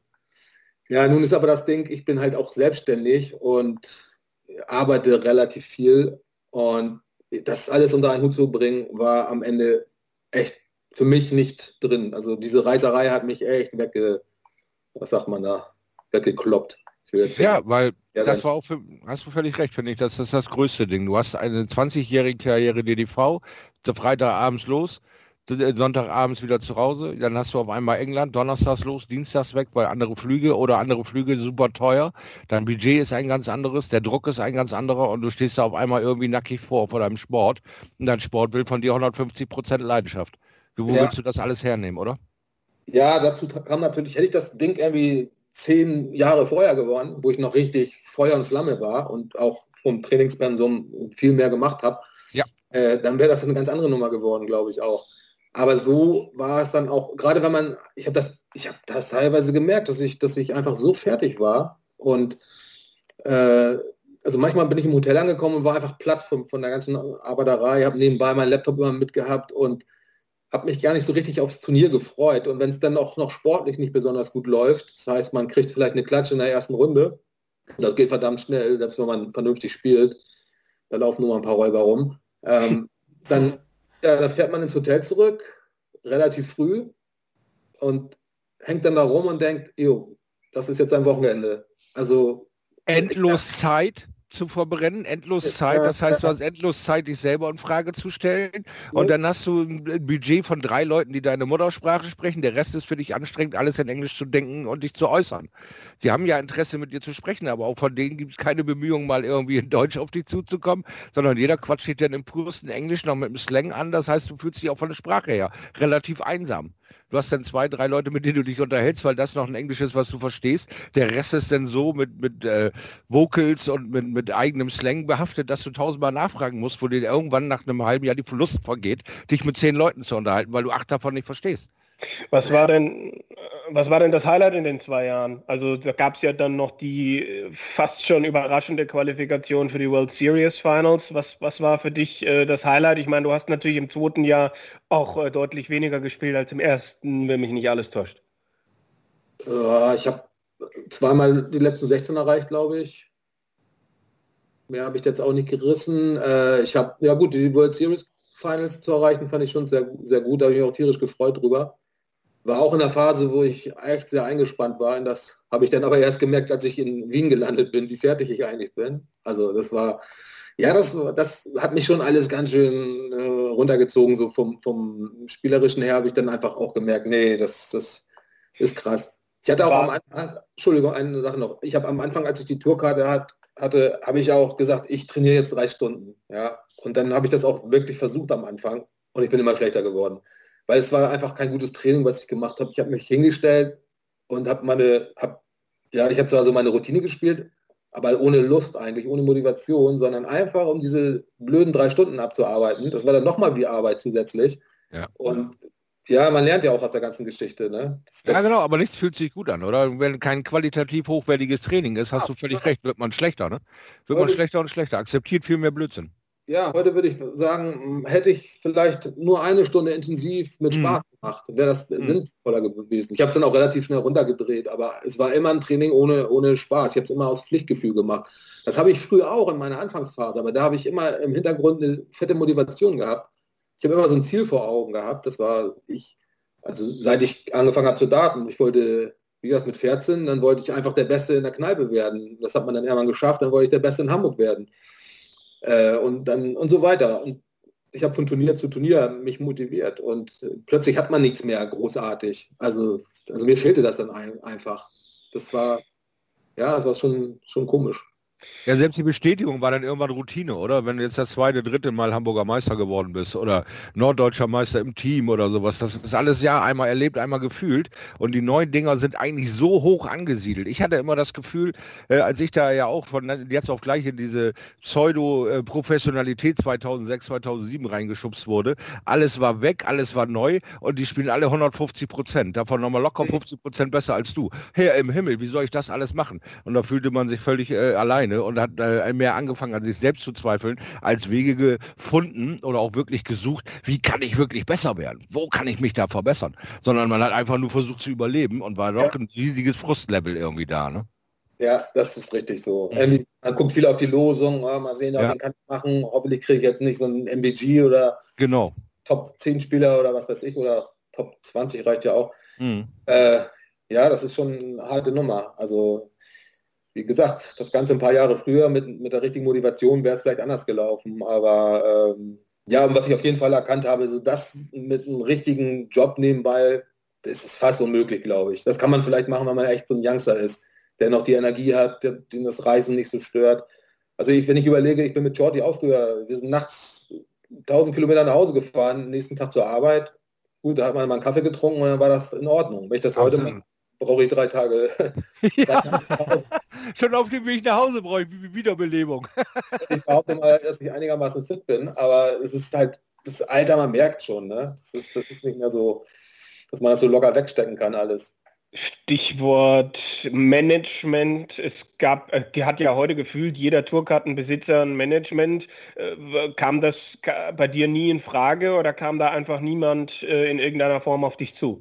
Ja, nun ist aber das Ding, ich bin halt auch selbstständig und arbeite relativ viel und das alles unter einen Hut zu bringen, war am Ende echt für mich nicht drin. Also diese Reiserei hat mich echt wegge, was sagt man da, weggekloppt. Ich will jetzt Ja, weil Ja, das dann- war auch, für, hast du völlig recht, finde ich, das ist das größte Ding. Du hast eine zwanzigjährige Karriere D D V, der Freitagabends los, d- Sonntagabends wieder zu Hause, dann hast du auf einmal England, donnerstags los, dienstags weg, weil andere Flüge oder andere Flüge super teuer, dein Budget ist ein ganz anderes, der Druck ist ein ganz anderer und du stehst da auf einmal irgendwie nackig vor, vor deinem Sport und dein Sport will von dir hundertfünfzig Prozent Leidenschaft. Du, wo Ja. willst du das alles hernehmen, oder? Ja, dazu kam natürlich, hätte ich das Ding irgendwie zehn Jahre vorher gewonnen, wo ich noch richtig Feuer und Flamme war und auch vom Trainingspensum viel mehr gemacht habe, Ja. äh, dann wäre das eine ganz andere Nummer geworden, glaube ich auch. Aber so war es dann auch, gerade wenn man, ich habe das, ich habe das teilweise gemerkt, dass ich, dass ich einfach so fertig war und äh, also manchmal bin ich im Hotel angekommen und war einfach platt von, von der ganzen Arbeiterei, habe nebenbei meinen Laptop immer mitgehabt und habe mich gar nicht so richtig aufs Turnier gefreut. Und wenn es dann auch noch sportlich nicht besonders gut läuft, das heißt, man kriegt vielleicht eine Klatsche in der ersten Runde, das geht verdammt schnell, selbst wenn man vernünftig spielt, da laufen nur mal ein paar Räuber rum, ähm, dann, ja, dann fährt man ins Hotel zurück, relativ früh und hängt dann da rum und denkt, jo, das ist jetzt ein Wochenende. Also endlos Zeit zu verbrennen, endlos Zeit, das heißt, du hast endlos Zeit, dich selber in Frage zu stellen und dann hast du ein Budget von drei Leuten, die deine Muttersprache sprechen, der Rest ist für dich anstrengend, alles in Englisch zu denken und dich zu äußern. Sie haben ja Interesse, mit dir zu sprechen, aber auch von denen gibt es keine Bemühungen, mal irgendwie in Deutsch auf dich zuzukommen, sondern jeder quatscht dich dann im pursten Englisch noch mit dem Slang an, das heißt, du fühlst dich auch von der Sprache her relativ einsam. Du hast dann zwei, drei Leute, mit denen du dich unterhältst, weil das noch ein Englisch ist, was du verstehst. Der Rest ist dann so mit, mit äh, Vocals und mit, mit eigenem Slang behaftet, dass du tausendmal nachfragen musst, wo dir irgendwann nach einem halben Jahr die Lust vergeht, dich mit zehn Leuten zu unterhalten, weil du acht davon nicht verstehst. Was war denn, was war denn das Highlight in den zwei Jahren? Also da gab es ja dann noch die fast schon überraschende Qualifikation für die World Series Finals. Was, was war für dich äh, das Highlight? Ich meine, du hast natürlich im zweiten Jahr auch äh, deutlich weniger gespielt als im ersten, wenn mich nicht alles täuscht. Äh, ich habe zweimal die letzten sechzehn erreicht, glaube ich. Mehr habe ich jetzt auch nicht gerissen. Äh, ich habe, ja gut, die World Series Finals zu erreichen, fand ich schon sehr, sehr gut. Da habe ich mich auch tierisch gefreut drüber. War auch in der Phase, wo ich echt sehr eingespannt war. Und das habe ich dann aber erst gemerkt, als ich in Wien gelandet bin, wie fertig ich eigentlich bin. Also das war, ja, das, das hat mich schon alles ganz schön äh, runtergezogen. So vom, vom Spielerischen her habe ich dann einfach auch gemerkt, nee, das, das ist krass. Ich hatte auch am Anfang, Entschuldigung, eine Sache noch. Ich habe am Anfang, als ich die Tourkarte hat, hatte, habe ich auch gesagt, ich trainiere jetzt drei Stunden. Ja. Und dann habe ich das auch wirklich versucht am Anfang. Und ich bin immer schlechter geworden. Weil es war einfach kein gutes Training, was ich gemacht habe. Ich habe mich hingestellt und habe meine, hab, ja, ich habe zwar so meine Routine gespielt, aber ohne Lust eigentlich, ohne Motivation, sondern einfach, um diese blöden drei Stunden abzuarbeiten. Das war dann nochmal wie Arbeit zusätzlich. Ja. Und ja, man lernt ja auch aus der ganzen Geschichte. Ne? Das, das ja, genau, aber nichts fühlt sich gut an, oder? Wenn kein qualitativ hochwertiges Training ist, hast du völlig recht, wird man schlechter, ne? Wird man schlechter und schlechter, akzeptiert viel mehr Blödsinn. Ja, heute würde ich sagen, hätte ich vielleicht nur eine Stunde intensiv mit Spaß mm. gemacht, wäre das mm. sinnvoller gewesen. Ich habe es dann auch relativ schnell runtergedreht, aber es war immer ein Training ohne, ohne Spaß. Ich habe es immer aus Pflichtgefühl gemacht. Das habe ich früher auch in meiner Anfangsphase, aber da habe ich immer im Hintergrund eine fette Motivation gehabt. Ich habe immer so ein Ziel vor Augen gehabt. Das war ich, also seit ich angefangen habe zu daten. Ich wollte, wie gesagt, mit vierzehn, dann wollte ich einfach der Beste in der Kneipe werden. Das hat man dann irgendwann geschafft, dann wollte ich der Beste in Hamburg werden. Äh, und dann und so weiter. Und ich habe von Turnier zu Turnier mich motiviert und äh, plötzlich hat man nichts mehr großartig. Also, also mir fehlte das dann ein, einfach. Das war, ja, das war schon, schon komisch. Ja, selbst die Bestätigung war dann irgendwann Routine, oder? Wenn du jetzt das zweite, dritte Mal Hamburger Meister geworden bist oder norddeutscher Meister im Team oder sowas, das ist alles ja einmal erlebt, einmal gefühlt und die neuen Dinger sind eigentlich so hoch angesiedelt. Ich hatte immer das Gefühl, äh, als ich da ja auch von jetzt auf gleich in diese Pseudo-Professionalität zweitausendsechs, zweitausendsieben reingeschubst wurde, alles war weg, alles war neu und die spielen alle hundertfünfzig Prozent, davon nochmal locker fünfzig Prozent besser als du. Herr im Himmel, wie soll ich das alles machen? Und da fühlte man sich völlig äh, allein und hat äh, mehr angefangen an sich selbst zu zweifeln, als Wege gefunden oder auch wirklich gesucht, wie kann ich wirklich besser werden? Wo kann ich mich da verbessern? Sondern man hat einfach nur versucht zu überleben und war doch ja. ein riesiges Frustlevel irgendwie da, ne? Ja, das ist richtig so. Mhm. Man guckt viel auf die Losung, oh, mal sehen, ja. den kann ich machen, hoffentlich kriege ich jetzt nicht so einen M V G oder genau. Top zehn Spieler oder was weiß ich, oder Top zwanzig reicht ja auch. Mhm. Äh, ja, das ist schon eine harte Nummer. Also wie gesagt, das Ganze ein paar Jahre früher mit, mit der richtigen Motivation wäre es vielleicht anders gelaufen. Aber ähm, ja, und was ich auf jeden Fall erkannt habe, so das mit einem richtigen Job nebenbei, das ist fast unmöglich, glaube ich. Das kann man vielleicht machen, wenn man echt so ein Youngster ist, der noch die Energie hat, der, den das Reisen nicht so stört. Also ich, wenn ich überlege, ich bin mit Jordi auch früher, wir sind nachts tausend Kilometer nach Hause gefahren, nächsten Tag zur Arbeit. Gut, da hat man mal einen Kaffee getrunken und dann war das in Ordnung. Wenn ich das heute mache, brauche ich drei Tage. Ja. Schon auf dem Weg nach Hause brauche ich Wiederbelebung. Ich behaupte mal, dass ich einigermaßen fit bin, aber es ist halt, das Alter, man merkt schon, ne? Das ist, das ist nicht mehr so, dass man das so locker wegstecken kann alles. Stichwort Management. Es gab, äh, hat ja heute gefühlt jeder Tourkartenbesitzer ein Management. Äh, kam das bei dir nie in Frage oder kam da einfach niemand äh, in irgendeiner Form auf dich zu?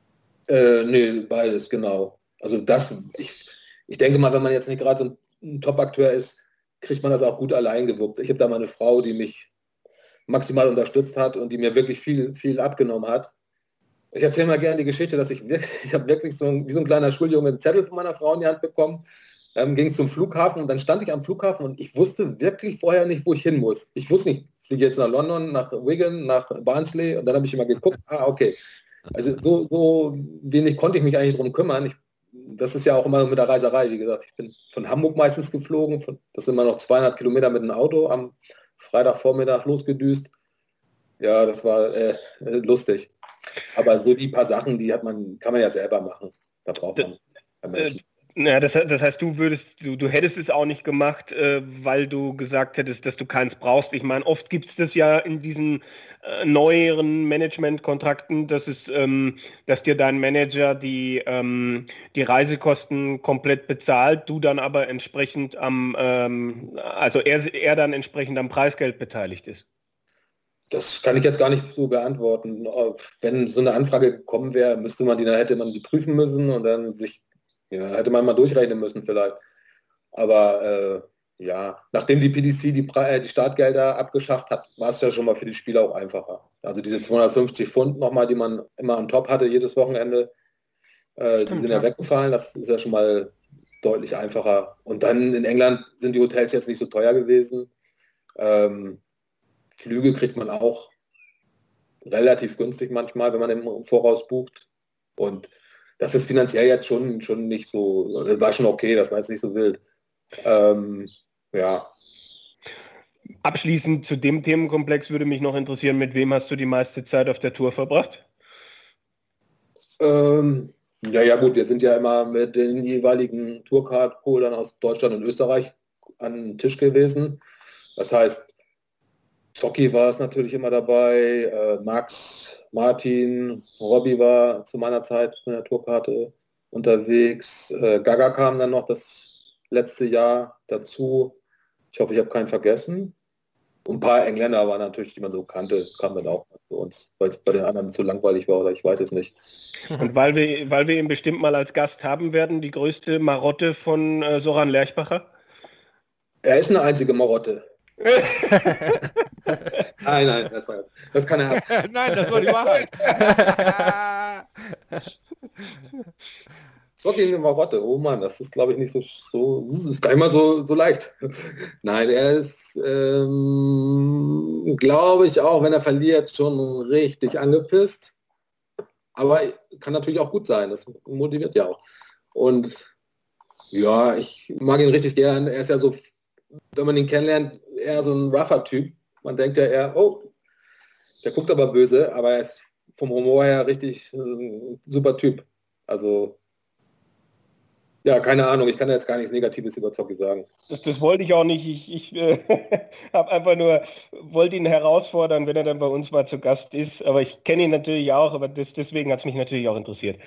Äh, nee, beides, genau. Also das, ich, ich denke mal, wenn man jetzt nicht gerade so ein Top-Akteur ist, kriegt man das auch gut allein gewuppt. Ich habe da mal eine Frau, die mich maximal unterstützt hat und die mir wirklich viel, viel abgenommen hat. Ich erzähle mal gerne die Geschichte, dass ich wirklich, ich habe wirklich so ein, wie so ein kleiner Schuljunge einen Zettel von meiner Frau in die Hand bekommen, ähm, ging zum Flughafen und dann stand ich am Flughafen und ich wusste wirklich vorher nicht, wo ich hin muss. Ich wusste nicht, ich fliege jetzt nach London, nach Wigan, nach Barnsley und dann habe ich immer geguckt, ah, okay. Also so, so wenig konnte ich mich eigentlich drum kümmern. Ich, das ist ja auch immer mit der Reiserei, wie gesagt. Ich bin von Hamburg meistens geflogen, von, das sind immer noch zweihundert Kilometer mit dem Auto, am Freitagvormittag losgedüst. Ja, das war äh, lustig. Aber so die paar Sachen, die hat man, kann man ja selber machen. Da braucht man. Äh, ja, das, das heißt, du würdest, du, du hättest es auch nicht gemacht, äh, weil du gesagt hättest, dass du keins brauchst. Ich meine, oft gibt es das ja in diesen äh, neueren Management-Kontrakten, dass es, ähm, dass dir dein Manager die, ähm, die Reisekosten komplett bezahlt, du dann aber entsprechend am, ähm, also er, er dann entsprechend am Preisgeld beteiligt ist. Das kann ich jetzt gar nicht so beantworten. Wenn so eine Anfrage gekommen wäre, müsste man die, dann hätte man die prüfen müssen und dann sich, ja, hätte man mal durchrechnen müssen vielleicht. Aber äh, ja, nachdem die P D C die, die Startgelder abgeschafft hat, war es ja schon mal für die Spieler auch einfacher. Also diese zweihundertfünfzig Pfund nochmal, die man immer am Top hatte jedes Wochenende, äh, Stimmt, die sind ja, ja weggefallen. Das ist ja schon mal deutlich einfacher. Und dann in England sind die Hotels jetzt nicht so teuer gewesen. Ähm, Flüge kriegt man auch relativ günstig manchmal, wenn man im Voraus bucht. Und das ist finanziell jetzt schon, schon nicht so, war schon okay, das war jetzt nicht so wild. Ähm, ja. Abschließend zu dem Themenkomplex würde mich noch interessieren, mit wem hast du die meiste Zeit auf der Tour verbracht? Ähm, ja, ja gut, wir sind ja immer mit den jeweiligen Tourcard-Holdern aus Deutschland und Österreich an den Tisch gewesen. Das heißt, Zocki war es natürlich immer dabei, äh, Max, Martin, Robby war zu meiner Zeit mit der Tourkarte unterwegs, äh, Gaga kam dann noch das letzte Jahr dazu. Ich hoffe, ich habe keinen vergessen. Und ein paar Engländer waren natürlich, die man so kannte, kamen dann auch für uns, weil es bei den anderen zu langweilig war oder ich weiß es nicht. Und weil wir, weil wir ihn bestimmt mal als Gast haben werden, die größte Marotte von äh, Soran Lerchbacher? Er ist eine einzige Marotte. nein, nein, das, war, das kann er haben. Nein, das war die Wahrheit. Zocki eine Marotte, oh Mann, das ist glaube ich nicht so, so das ist gar nicht mal so, so leicht. Nein, er ist, ähm, glaube ich auch, wenn er verliert, schon richtig angepisst. Aber kann natürlich auch gut sein, das motiviert ja auch. Und ja, ich mag ihn richtig gern, er ist ja so, wenn man ihn kennenlernt, eher so ein rougher Typ. Man denkt ja eher, oh, der guckt aber böse, aber er ist vom Humor her richtig ein super Typ. Also, ja, keine Ahnung, ich kann jetzt gar nichts Negatives über Zocki sagen. Das, das wollte ich auch nicht. Ich, ich äh, habe einfach nur, wollte ihn herausfordern, wenn er dann bei uns mal zu Gast ist. Aber ich kenne ihn natürlich auch, aber das, deswegen hat es mich natürlich auch interessiert.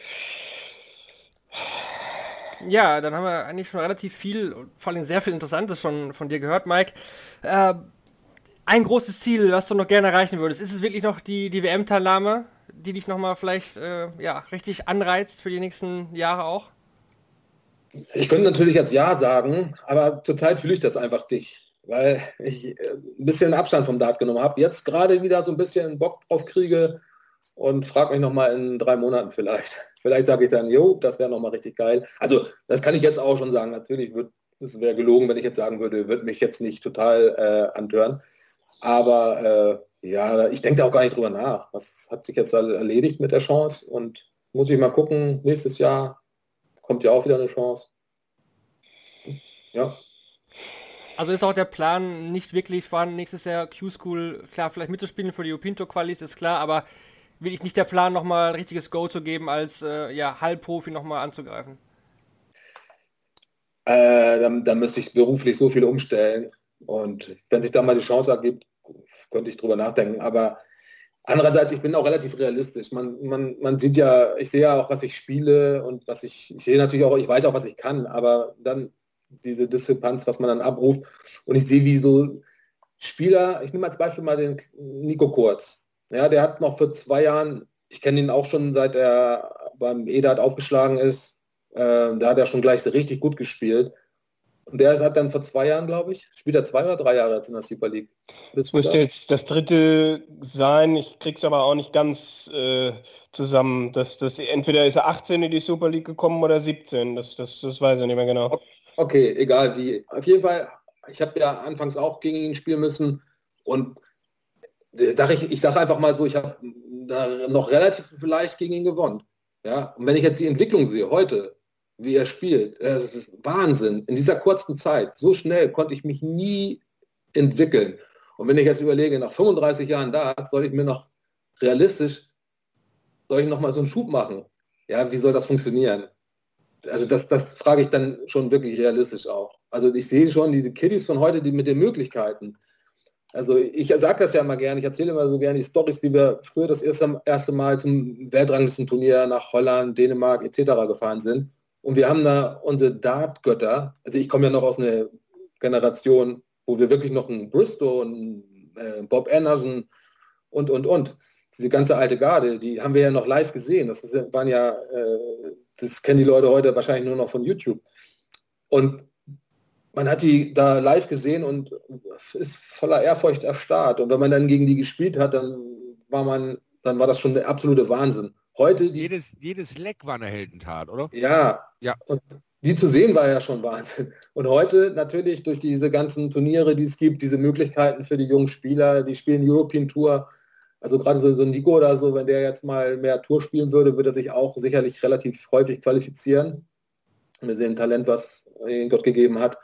Ja, dann haben wir eigentlich schon relativ viel, vor allem sehr viel Interessantes schon von dir gehört, Mike. Äh, ein großes Ziel, was du noch gerne erreichen würdest, ist es wirklich noch die, die W M-Teilnahme, die dich nochmal vielleicht äh, ja, richtig anreizt für die nächsten Jahre auch? Ich könnte natürlich jetzt Ja sagen, aber zurzeit fühle ich das einfach nicht, weil ich ein bisschen Abstand vom Dart genommen habe. Jetzt gerade wieder so ein bisschen Bock drauf kriege und frage mich nochmal in drei Monaten vielleicht. Vielleicht sage ich dann, jo, das wäre nochmal richtig geil. Also das kann ich jetzt auch schon sagen. Natürlich wird es wäre gelogen, wenn ich jetzt sagen würde, wird mich jetzt nicht total äh, antören. Aber äh, ja, ich denke da auch gar nicht drüber nach. Was hat sich jetzt erledigt mit der Chance? Und muss ich mal gucken, nächstes Jahr kommt ja auch wieder eine Chance. Ja. Also ist auch der Plan nicht wirklich vorhanden, nächstes Jahr Q-School, klar, vielleicht mitzuspielen für die Opinto-Qualis, ist klar, aber wirklich nicht der Plan, nochmal ein richtiges Go zu geben, als äh, ja, Halbprofi nochmal anzugreifen? Äh, dann, dann müsste ich beruflich so viel umstellen. Und wenn sich da mal die Chance ergibt, könnte ich drüber nachdenken. Aber andererseits, ich bin auch relativ realistisch. Man, man, man sieht ja, ich sehe ja auch, was ich spiele und was ich, ich sehe natürlich auch, ich weiß auch, was ich kann, aber dann diese Diskrepanz, was man dann abruft. Und ich sehe, wie so Spieler, ich nehme als Beispiel mal den Nico Kurz. Ja, der hat noch vor zwei Jahren, ich kenne ihn auch schon, seit er beim E D A T aufgeschlagen ist, äh, da hat er schon gleich richtig gut gespielt. Und der hat dann vor zwei Jahren, glaube ich, spielt er zwei oder drei Jahre jetzt in der Super League. Das müsste jetzt das dritte sein. Ich krieg's aber auch nicht ganz äh, zusammen. Das, das, entweder ist er achtzehn in die Super League gekommen oder siebzehn. Das, das, das weiß ich nicht mehr genau. Okay, egal wie. Auf jeden Fall, ich habe ja anfangs auch gegen ihn spielen müssen. Und sag ich, ich sage einfach mal so, ich habe da noch relativ leicht gegen ihn gewonnen. Ja? Und wenn ich jetzt die Entwicklung sehe, heute, wie er spielt, das ist Wahnsinn. In dieser kurzen Zeit, so schnell konnte ich mich nie entwickeln. Und wenn ich jetzt überlege, nach fünfunddreißig Jahren da, soll ich mir noch realistisch, soll ich noch mal so einen Schub machen? Ja, wie soll das funktionieren? Also das, das frage ich dann schon wirklich realistisch auch. Also ich sehe schon diese Kiddies von heute, die mit den Möglichkeiten. Also ich sage das ja immer gerne, ich erzähle immer so gerne die Storys, wie wir früher das erste, erste Mal zum Weltranglistenturnier nach Holland, Dänemark et cetera gefahren sind. Und wir haben da unsere Dart-Götter. Also ich komme ja noch aus einer Generation, wo wir wirklich noch einen Bristow, einen äh, Bob Anderson und, und, und. Diese ganze alte Garde, die haben wir ja noch live gesehen. Das ist, waren ja, äh, das kennen die Leute heute wahrscheinlich nur noch von YouTube. Und man hat die da live gesehen und ist voller Ehrfurcht erstarrt. Und wenn man dann gegen die gespielt hat, dann war man, dann war das schon der absolute Wahnsinn. Heute die, jedes, jedes Leck war eine Heldentat, oder? Ja, ja. Und die zu sehen war ja schon Wahnsinn. Und heute natürlich durch diese ganzen Turniere, die es gibt, diese Möglichkeiten für die jungen Spieler, die spielen European Tour. Also gerade so, so ein Nico oder so, wenn der jetzt mal mehr Tour spielen würde, würde er sich auch sicherlich relativ häufig qualifizieren. Wir sehen Talent, was ihn Gott gegeben hat.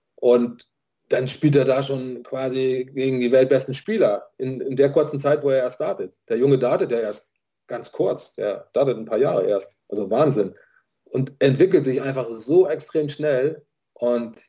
Und dann spielt er da schon quasi gegen die weltbesten Spieler in, in der kurzen Zeit, wo er erst startet. Der Junge dartet ja erst ganz kurz, der dartet ein paar Jahre erst. Also Wahnsinn. Und entwickelt sich einfach so extrem schnell. Und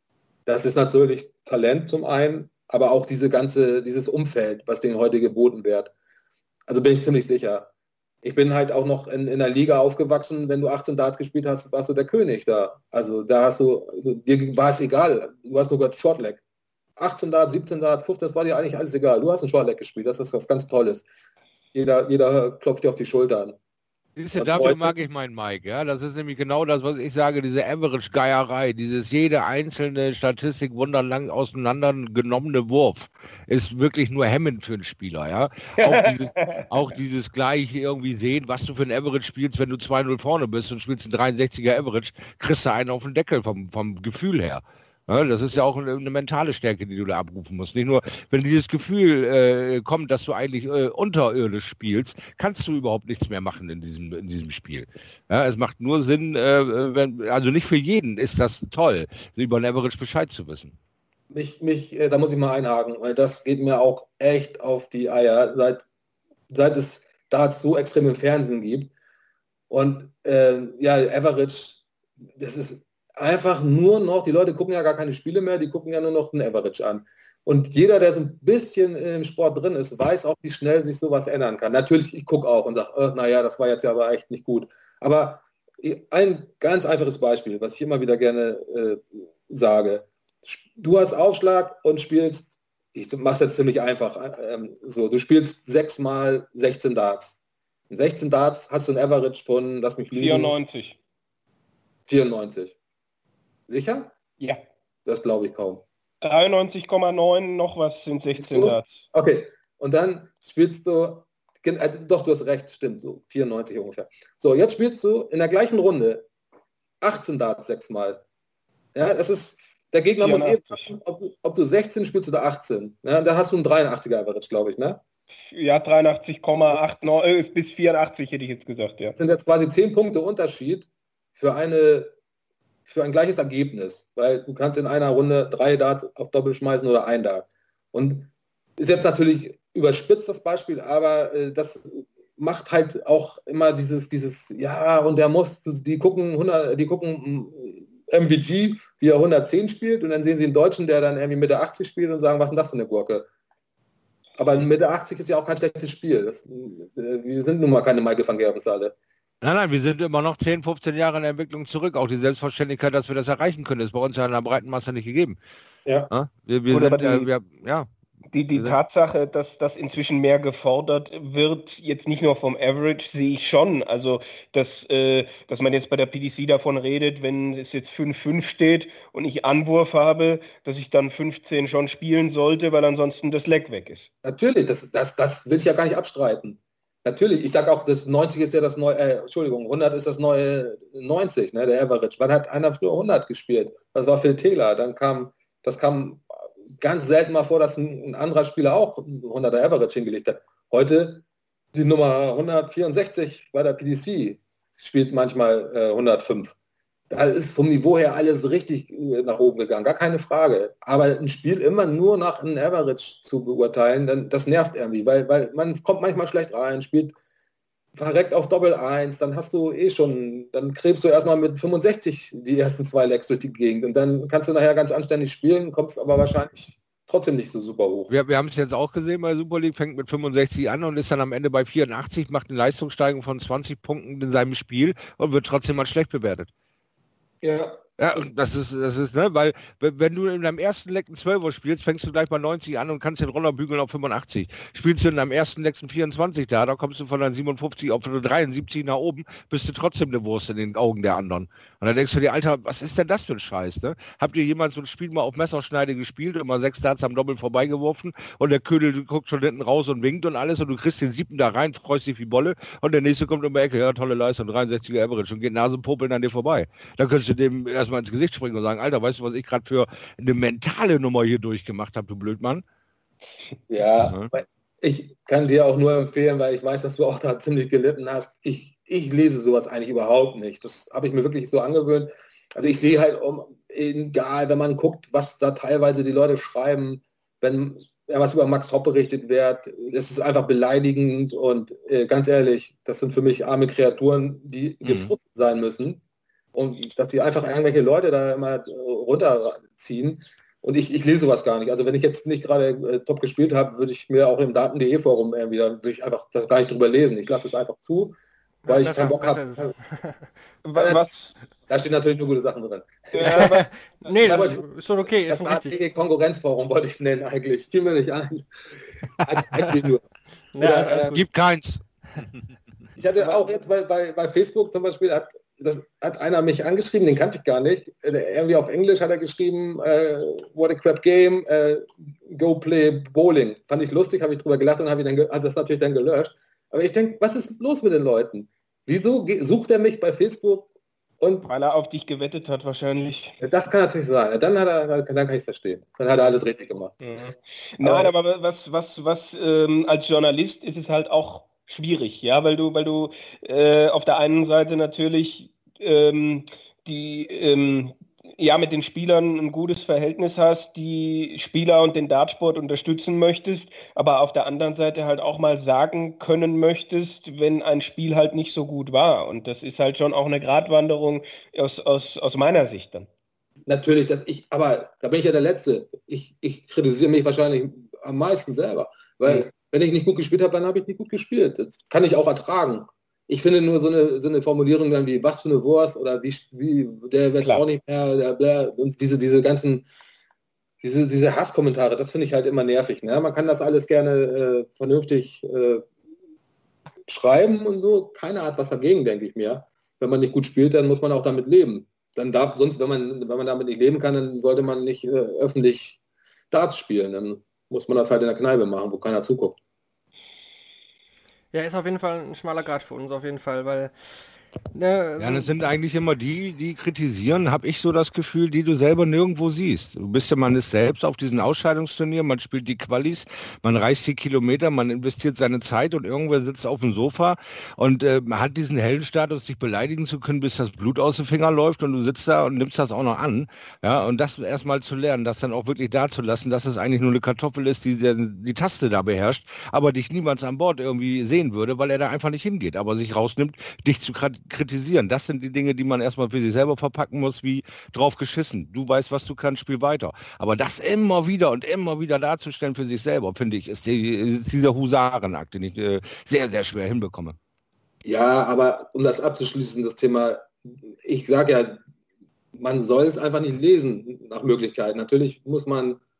das ist natürlich Talent zum einen, aber auch diese ganze, dieses Umfeld, was denen heute geboten wird. Also bin ich ziemlich sicher. Ich bin halt auch noch in, in der Liga aufgewachsen, wenn du achtzehn Darts gespielt hast, warst du der König da. Also da hast du, dir war es egal, du hast nur gehört Shortleg. achtzehn Darts, siebzehn Darts, fünfzehn, das war dir eigentlich alles egal. Du hast einen Shortleg gespielt, das ist was ganz Tolles. Jeder, jeder klopft dir auf die Schultern. Siehst du, dafür mag ich meinen Mike, ja. Das ist nämlich genau das, was ich sage, diese Average-Geierei, dieses jede einzelne Statistik wunderlang auseinandergenommene Wurf ist wirklich nur hemmend für einen Spieler, ja. Auch dieses, auch dieses gleich irgendwie sehen, was du für ein Average spielst, wenn du zwei null vorne bist und spielst einen dreiundsechziger Average, kriegst du einen auf den Deckel vom, vom Gefühl her. Ja, das ist ja auch eine, eine mentale Stärke, die du da abrufen musst. Nicht nur, wenn dieses Gefühl äh, kommt, dass du eigentlich äh, unterirdisch spielst, kannst du überhaupt nichts mehr machen in diesem, in diesem Spiel. Ja, es macht nur Sinn, äh, wenn, also nicht für jeden ist das toll, über ein Average Bescheid zu wissen. Mich, mich, äh, da muss ich mal einhaken, weil das geht mir auch echt auf die Eier, seit, seit es da so extrem im Fernsehen gibt. Und äh, ja, Average, das ist einfach nur noch, die Leute gucken ja gar keine Spiele mehr, die gucken ja nur noch den Average an. Und jeder, der so ein bisschen im Sport drin ist, weiß auch, wie schnell sich sowas ändern kann. Natürlich, ich gucke auch und sage, oh, naja, das war jetzt ja aber echt nicht gut. Aber ein ganz einfaches Beispiel, was ich immer wieder gerne äh, sage. Du hast Aufschlag und spielst, ich mache es jetzt ziemlich einfach, ähm, so, du spielst sechs mal sechzehn Darts. In sechzehn Darts hast du ein Average von, lass mich lügen, vierundneunzig. vierundneunzig. Sicher? Ja. Das glaube ich kaum. dreiundneunzig Komma neun noch was sind sechzehn Darts. Okay, und dann spielst du, äh, doch, du hast recht, stimmt, so vierundneunzig ungefähr. So, jetzt spielst du in der gleichen Runde achtzehn Darts sechsmal. Ja, das ist, der Gegner vierundachtzig. Muss eben, ob, ob du sechzehn spielst oder achtzehn. Ja, da hast du einen dreiundachtziger Average, glaube ich, ne? Ja, dreiundachtzig Komma neunundachtzig bis vierundachtzig hätte ich jetzt gesagt, ja. Das sind jetzt quasi zehn Punkte Unterschied für eine für ein gleiches Ergebnis, weil du kannst in einer Runde drei Darts auf Doppel schmeißen oder ein Dart. Und ist jetzt natürlich überspitzt das Beispiel, aber äh, das macht halt auch immer dieses, dieses, ja, und der muss, die gucken hundert, die gucken M V G, wie er hundertzehn spielt und dann sehen sie einen Deutschen, der dann irgendwie Mitte achtzig spielt und sagen, was ist denn das für eine Gurke? Aber Mitte achtzig ist ja auch kein schlechtes Spiel. Das, äh, wir sind nun mal keine Michael van Gervens alle. Nein, nein, wir sind immer noch zehn, fünfzehn Jahre in der Entwicklung zurück. Auch die Selbstverständlichkeit, dass wir das erreichen können, ist bei uns ja in der breiten Masse nicht gegeben. Ja. ja? Wir, wir Gut, sind, aber die, äh, wir, ja. Die, die Tatsache, dass das inzwischen mehr gefordert wird, jetzt nicht nur vom Average, sehe ich schon. Also, dass, äh, dass man jetzt bei der P D C davon redet, wenn es jetzt fünf fünf steht und ich Anwurf habe, dass ich dann fünfzehn schon spielen sollte, weil ansonsten das Leck weg ist. Natürlich, das, das, das will ich ja gar nicht abstreiten. Natürlich, ich sage auch, das neunzig ist ja das neue, äh, Entschuldigung, hundert ist das neue neunzig, ne, der Average. Wann hat einer früher hundert gespielt? Das war Phil Taylor. Dann kam, das kam ganz selten mal vor, dass ein, ein anderer Spieler auch ein hunderter Average hingelegt hat. Heute die Nummer hundertvierundsechzig bei der P D C spielt manchmal äh, hundertfünf. Da ist vom Niveau her alles richtig äh, nach oben gegangen, gar keine Frage. Aber ein Spiel immer nur nach einem Average zu beurteilen, dann, das nervt irgendwie, weil, weil man kommt manchmal schlecht rein, spielt verreckt auf Doppel eins, dann hast du eh schon, dann krebst du erstmal mit fünfundsechzig die ersten zwei Lecks durch die Gegend und dann kannst du nachher ganz anständig spielen, kommst aber wahrscheinlich trotzdem nicht so super hoch. Wir, wir haben es jetzt auch gesehen bei Super League, fängt mit fünfundsechzig an und ist dann am Ende bei vierundachtzig, macht eine Leistungssteigerung von zwanzig Punkten in seinem Spiel und wird trotzdem mal schlecht bewertet. Ja. Ja, das ist, das ist, ne, weil wenn du in deinem ersten Leck einen zwölfer spielst, fängst du gleich bei neunzig an und kannst den Roller bügeln auf fünfundachtzig. Spielst du in deinem ersten Leck einen vierundzwanzig da, da kommst du von deinen siebenundfünfzig auf dreiundsiebzig nach oben, bist du trotzdem eine Wurst in den Augen der anderen. Und dann denkst du dir, Alter, was ist denn das für ein Scheiß, ne? Habt ihr jemals so ein Spiel mal auf Messerschneide gespielt und mal sechs Darts am Doppel vorbeigeworfen und der Ködel guckt schon hinten raus und winkt und alles und du kriegst den siebten da rein, freust dich wie Bolle und der nächste kommt um die Ecke, ja, tolle Leistung, dreiundsechziger Average und geht Nasenpopeln an dir vorbei. Dann könntest du dem erstmal ins Gesicht springen und sagen, Alter, weißt du, was ich gerade für eine mentale Nummer hier durchgemacht habe, du Blödmann? Ja, mhm. Ich kann dir auch nur empfehlen, weil ich weiß, dass du auch da ziemlich gelitten hast. Ich, ich lese sowas eigentlich überhaupt nicht. Das habe ich mir wirklich so angewöhnt. Also ich sehe halt, um, egal, wenn man guckt, was da teilweise die Leute schreiben, wenn ja, was über Max Hopp berichtet wird, das ist einfach beleidigend und äh, ganz ehrlich, das sind für mich arme Kreaturen, die mhm. gefrustet sein müssen. Und dass die einfach irgendwelche Leute da immer runterziehen. Und ich, ich lese sowas gar nicht. Also wenn ich jetzt nicht gerade äh, top gespielt habe, würde ich mir auch im Daten punkt de Forum irgendwie, dann würde ich einfach das gar nicht drüber lesen. Ich lasse es einfach zu, weil ja, ich keinen Bock habe. Was? Da stehen natürlich nur gute Sachen drin. Ja, aber, nee, das ist schon okay. Das ist schon richtig. Konkurrenzforum wollte ich nennen eigentlich. Fiel mir nicht ein. Als Beispiel nur. Ja, Oder, äh, gibt keins. Ich hatte auch jetzt bei, bei, bei Facebook zum Beispiel, hat, das hat einer mich angeschrieben, den kannte ich gar nicht. Irgendwie auf Englisch hat er geschrieben, äh, what a crap game, äh, go play bowling. Fand ich lustig, habe ich drüber gelacht und habe hab das natürlich dann gelöscht. Aber ich denke, was ist los mit den Leuten? Wieso sucht er mich bei Facebook? Und weil er auf dich gewettet hat wahrscheinlich. Das kann natürlich sein. Dann, hat er, dann kann ich es verstehen. Dann hat er alles richtig gemacht. Mhm. Nein, aber, aber was, was, was ähm, als Journalist ist es halt auch schwierig, ja, weil du, weil du äh, auf der einen Seite natürlich ähm, die ähm, ja mit den Spielern ein gutes Verhältnis hast, die Spieler und den Dartsport unterstützen möchtest, aber auf der anderen Seite halt auch mal sagen können möchtest, wenn ein Spiel halt nicht so gut war. Und das ist halt schon auch eine Gratwanderung aus, aus, aus meiner Sicht dann. Natürlich, dass ich, aber da bin ich ja der Letzte. Ich, ich kritisiere mich wahrscheinlich am meisten selber, weil mhm. wenn ich nicht gut gespielt habe, dann habe ich nicht gut gespielt. Das kann ich auch ertragen. Ich finde nur so eine, so eine Formulierung dann wie, was für eine Wurst oder wie, wie der wird auch nicht mehr, der Bla, und diese, diese ganzen, diese, diese Hasskommentare, das finde ich halt immer nervig. Ne? Man kann das alles gerne äh, vernünftig äh, schreiben und so. Keiner hat was dagegen, denke ich mir. Wenn man nicht gut spielt, dann muss man auch damit leben. Dann darf, sonst, wenn man, wenn man damit nicht leben kann, dann sollte man nicht äh, öffentlich Darts spielen. Dann muss man das halt in der Kneipe machen, wo keiner zuguckt. Ja, ist auf jeden Fall ein schmaler Grad für uns, auf jeden Fall, weil... Ne, ja, das sind eigentlich immer die, die kritisieren, habe ich so das Gefühl, die du selber nirgendwo siehst. Du bist ja, man ist selbst auf diesen Ausscheidungsturnieren, man spielt die Qualis, man reist die Kilometer, man investiert seine Zeit und irgendwer sitzt auf dem Sofa und äh, man hat diesen Heldenstatus, dich beleidigen zu können, bis das Blut aus den Fingern läuft und du sitzt da und nimmst das auch noch an. Ja, und das erstmal zu lernen, das dann auch wirklich dazulassen, dass es eigentlich nur eine Kartoffel ist, die die, die Taste da beherrscht, aber dich niemals an Bord irgendwie sehen würde, weil er da einfach nicht hingeht, aber sich rausnimmt, dich zu kritisieren. Das sind die Dinge, die man erstmal für sich selber verpacken muss, wie drauf geschissen. Du weißt, was du kannst, spiel weiter. Aber das immer wieder und immer wieder darzustellen für sich selber, finde ich, ist, die, ist dieser Husarenakt, den ich äh, sehr, sehr schwer hinbekomme. Ja, aber um das abzuschließen, das Thema, ich sage ja, man soll es einfach nicht lesen nach Möglichkeit. Natürlich muss man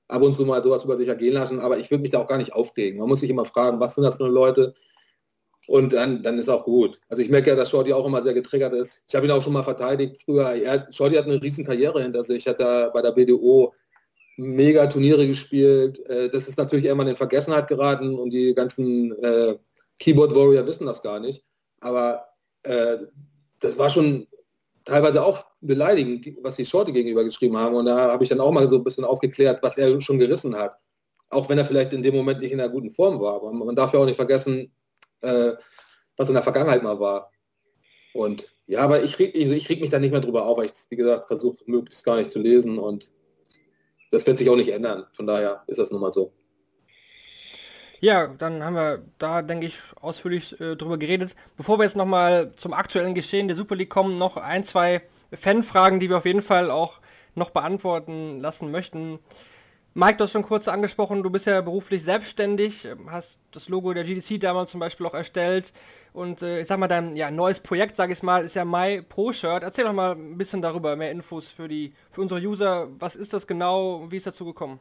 ab und zu mal sowas über sich ergehen lassen, aber ich würde mich da auch gar nicht aufregen. Man muss sich immer fragen, was sind das für Leute? Und dann, dann ist auch gut. Also ich merke ja, dass Shorty auch immer sehr getriggert ist. Ich habe ihn auch schon mal verteidigt früher. Er, Shorty hat eine riesen Karriere hinter sich, hat da bei der B D O mega Turniere gespielt. Das ist natürlich irgendwann in Vergessenheit geraten und die ganzen äh, Keyboard Warrior wissen das gar nicht. Aber äh, das war schon teilweise auch beleidigend, was die Shorty gegenüber geschrieben haben. Und da habe ich dann auch mal so ein bisschen aufgeklärt, was er schon gerissen hat. Auch wenn er vielleicht in dem Moment nicht in einer guten Form war. Aber man darf ja auch nicht vergessen, äh, was in der Vergangenheit mal war. Und ja, aber ich reg, ich, ich reg mich da nicht mehr drüber auf, weil ich, wie gesagt, versuche möglichst gar nicht zu lesen. Und das wird sich auch nicht ändern. Von daher ist das nun mal so. Ja, dann haben wir da, denke ich, ausführlich äh, drüber geredet. Bevor wir jetzt nochmal zum aktuellen Geschehen der Super League kommen, noch ein, zwei Fanfragen, die wir auf jeden Fall auch noch beantworten lassen möchten. Mike, du hast schon kurz angesprochen, du bist ja beruflich selbstständig, hast das Logo der G D C damals zum Beispiel auch erstellt und äh, ich sag mal, dein ja, neues Projekt, sag ich mal, ist ja My Pro Shirt. Erzähl doch mal ein bisschen darüber, mehr Infos für die für unsere User. Was ist das genau? Wie ist dazu gekommen?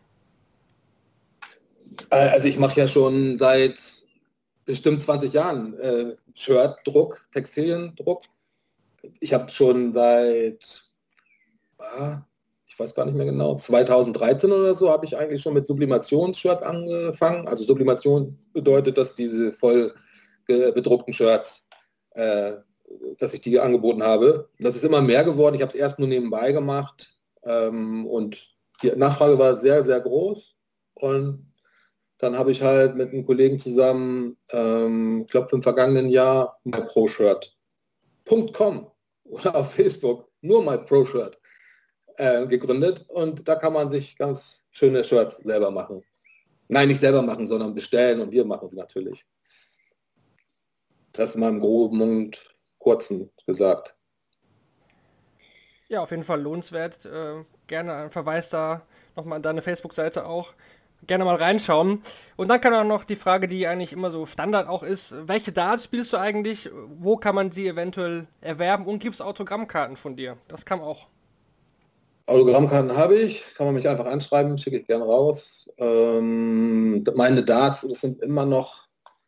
Also ich mache ja schon seit bestimmt zwanzig Jahren äh, Shirtdruck, Textiliendruck. Ich habe schon seit, ah, ich weiß gar nicht mehr genau, zweitausenddreizehn oder so habe ich eigentlich schon mit Sublimationsshirt angefangen. Also Sublimation bedeutet, dass diese voll bedruckten Shirts, äh, dass ich die angeboten habe. Das ist immer mehr geworden. Ich habe es erst nur nebenbei gemacht ähm, und die Nachfrage war sehr, sehr groß. Und dann habe ich halt mit einem Kollegen zusammen, ähm, ich glaube im vergangenen Jahr, myproshirt punkt com oder auf Facebook nur myproshirt äh, gegründet und da kann man sich ganz schöne Shirts selber machen. Nein, nicht selber machen, sondern bestellen und wir machen sie natürlich. Das ist mal im Groben und Kurzen gesagt. Ja, auf jeden Fall lohnenswert. Äh, gerne ein Verweis da nochmal an deine Facebook-Seite auch. Gerne mal reinschauen. Und dann kann auch noch die Frage, die eigentlich immer so Standard auch ist, welche Darts spielst du eigentlich? Wo kann man sie eventuell erwerben? Und gibt es Autogrammkarten von dir? Das kam auch. Autogrammkarten habe ich, kann man mich einfach anschreiben, schicke ich gerne raus. Ähm, meine Darts, das sind immer noch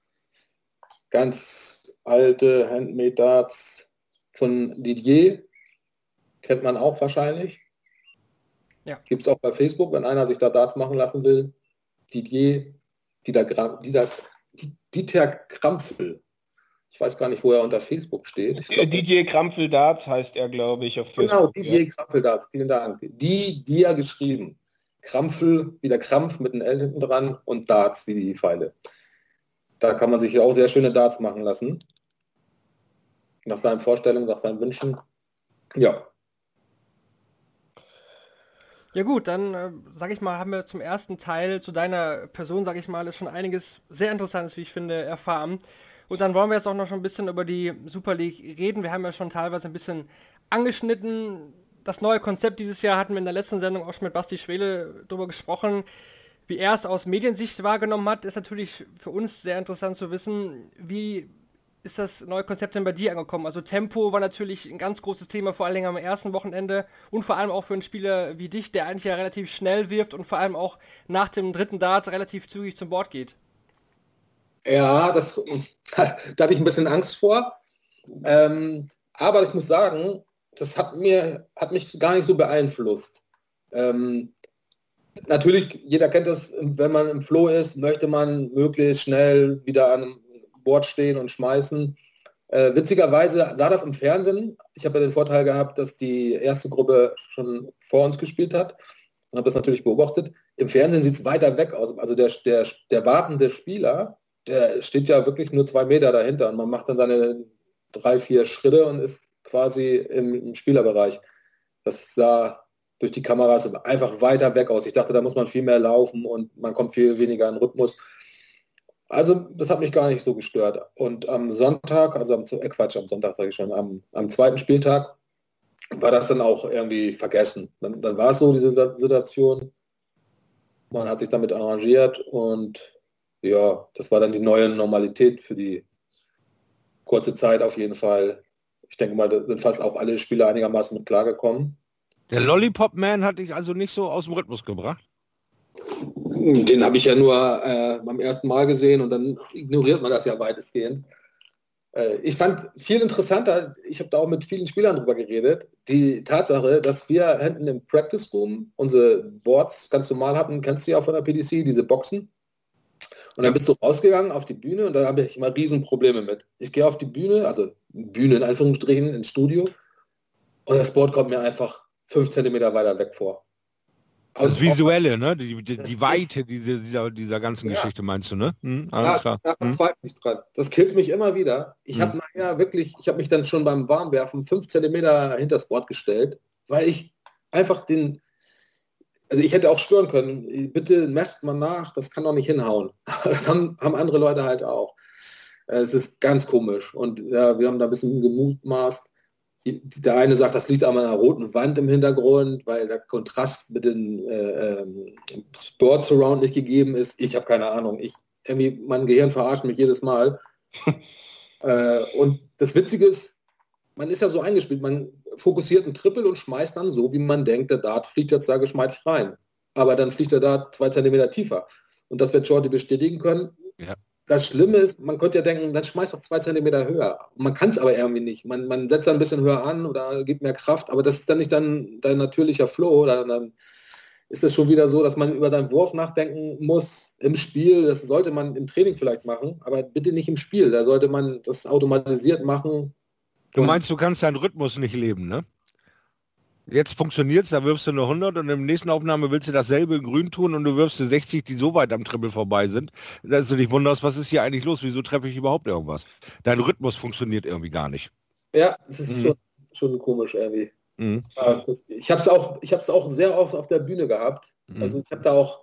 ganz alte Handmade-Darts von Didier. Kennt man auch wahrscheinlich. Ja. Gibt es auch bei Facebook, wenn einer sich da Darts machen lassen will. Didier, Dieter, Dieter, Dieter Krampfel. Ich weiß gar nicht, wo er unter Facebook steht. Ich glaub, Didier Krampfel Darts heißt er, glaube ich, auf Facebook. Genau, Didier ja. Krampfel Darts, vielen Dank. Die, die ja geschrieben. Krampfel, wie der Krampf mit den L hinten dran und Darts, wie die Pfeile. Da kann man sich auch sehr schöne Darts machen lassen. Nach seinen Vorstellungen, nach seinen Wünschen. Ja. Ja gut, dann äh, sage ich mal, haben wir zum ersten Teil zu deiner Person, sage ich mal, ist schon einiges sehr Interessantes, wie ich finde, erfahren. Und dann wollen wir jetzt auch noch schon ein bisschen über die Super League reden. Wir haben ja schon teilweise ein bisschen angeschnitten. Das neue Konzept dieses Jahr hatten wir in der letzten Sendung auch schon mit Basti Schwele darüber gesprochen. Wie er es aus Mediensicht wahrgenommen hat, ist natürlich für uns sehr interessant zu wissen, wie ist das neue Konzept denn bei dir angekommen? Also Tempo war natürlich ein ganz großes Thema, vor allen Dingen am ersten Wochenende und vor allem auch für einen Spieler wie dich, der eigentlich ja relativ schnell wirft und vor allem auch nach dem dritten Dart relativ zügig zum Board geht. Ja, das, da hatte ich ein bisschen Angst vor. Ähm, aber ich muss sagen, das hat, mir, hat mich gar nicht so beeinflusst. Ähm, natürlich, jeder kennt das, wenn man im Flow ist, möchte man möglichst schnell wieder an einem Board stehen und schmeißen. Äh, witzigerweise sah das im Fernsehen. Ich habe ja den Vorteil gehabt, dass die erste Gruppe schon vor uns gespielt hat und habe das natürlich beobachtet. Im Fernsehen sieht es weiter weg aus. Also der, der, der wartende Spieler, der steht ja wirklich nur zwei Meter dahinter und man macht dann seine drei, vier Schritte und ist quasi im, im Spielerbereich. Das sah durch die Kameras einfach weiter weg aus. Ich dachte, da muss man viel mehr laufen und man kommt viel weniger in Rhythmus. Also das hat mich gar nicht so gestört. Und am Sonntag, also am äh Quatsch, am Sonntag sage ich schon, am, am zweiten Spieltag war das dann auch irgendwie vergessen. Dann, dann war es so, diese Situation. Man hat sich damit arrangiert und ja, das war dann die neue Normalität für die kurze Zeit auf jeden Fall. Ich denke mal, da sind fast auch alle Spieler einigermaßen mit klargekommen. Der Lollipop Man hat dich also nicht so aus dem Rhythmus gebracht? Den habe ich ja nur äh, beim ersten Mal gesehen und dann ignoriert man das ja weitestgehend. Äh, ich fand viel interessanter, ich habe da auch mit vielen Spielern drüber geredet, die Tatsache, dass wir hinten im Practice Room unsere Boards ganz normal hatten, kennst du ja von der P D C, diese Boxen. Und dann bist du rausgegangen auf die Bühne und da habe ich immer Riesenprobleme mit. Ich gehe auf die Bühne, also Bühne in Anführungsstrichen, ins Studio und das Board kommt mir einfach fünf Zentimeter weiter weg vor. Das also Visuelle, ne? Die, die, das die Weite diese, dieser, dieser ganzen ja. Geschichte meinst du, ne? Hm, alles ja, klar. Da verzweifle ich dran. Das killt mich immer wieder. Ich hm. habe nachher wirklich, ich habe mich dann schon beim Warmwerfen fünf Zentimeter hinter das Board gestellt, weil ich einfach den, also ich hätte auch stören können, bitte messt mal nach, das kann doch nicht hinhauen. Das haben, haben andere Leute halt auch. Es ist ganz komisch und ja, wir haben da ein bisschen gemutmaßt. Der eine sagt, das liegt an einer roten Wand im Hintergrund, weil der Kontrast mit dem äh, ähm, Board Surround nicht gegeben ist. Ich habe keine Ahnung. Ich, irgendwie, mein Gehirn verarscht mich jedes Mal. äh, und das Witzige ist, man ist ja so eingespielt, man fokussiert einen Triple und schmeißt dann so, wie man denkt, der Dart fliegt jetzt da geschmeidig rein. Aber dann fliegt der Dart zwei Zentimeter tiefer. Und das wird Shorty bestätigen können. Ja. Das Schlimme ist, man könnte ja denken, dann schmeißt doch zwei Zentimeter höher. Man kann es aber irgendwie nicht. Man, man setzt dann ein bisschen höher an oder gibt mehr Kraft, aber das ist dann nicht dann dein natürlicher Flow. Oder dann ist es schon wieder so, dass man über seinen Wurf nachdenken muss im Spiel. Das sollte man im Training vielleicht machen, aber bitte nicht im Spiel. Da sollte man das automatisiert machen. Du meinst, du kannst deinen Rhythmus nicht leben, ne? Jetzt funktioniert es, da wirfst du eine hundert und im nächsten Aufnahme willst du dasselbe in grün tun und du wirfst eine sechzig, die so weit am Triple vorbei sind, dass du dich wunderst, was ist hier eigentlich los? Wieso treffe ich überhaupt irgendwas? Dein Rhythmus funktioniert irgendwie gar nicht. Ja, das ist mhm. schon, schon komisch irgendwie. Mhm. Ja, das, ich habe es auch, ich habe es auch sehr oft auf der Bühne gehabt. Mhm. Also ich habe da auch,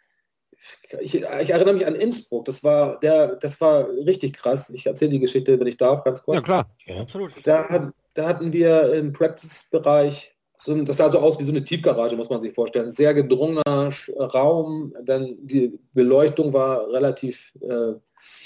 ich, ich erinnere mich an Innsbruck. Das war der, das war richtig krass. Ich erzähle die Geschichte, wenn ich darf, ganz kurz. Ja klar, ja, absolut. Da, da hatten wir im Practice-Bereich das sah so aus wie so eine Tiefgarage, muss man sich vorstellen. Sehr gedrungener Raum, dann die Beleuchtung war relativ, äh,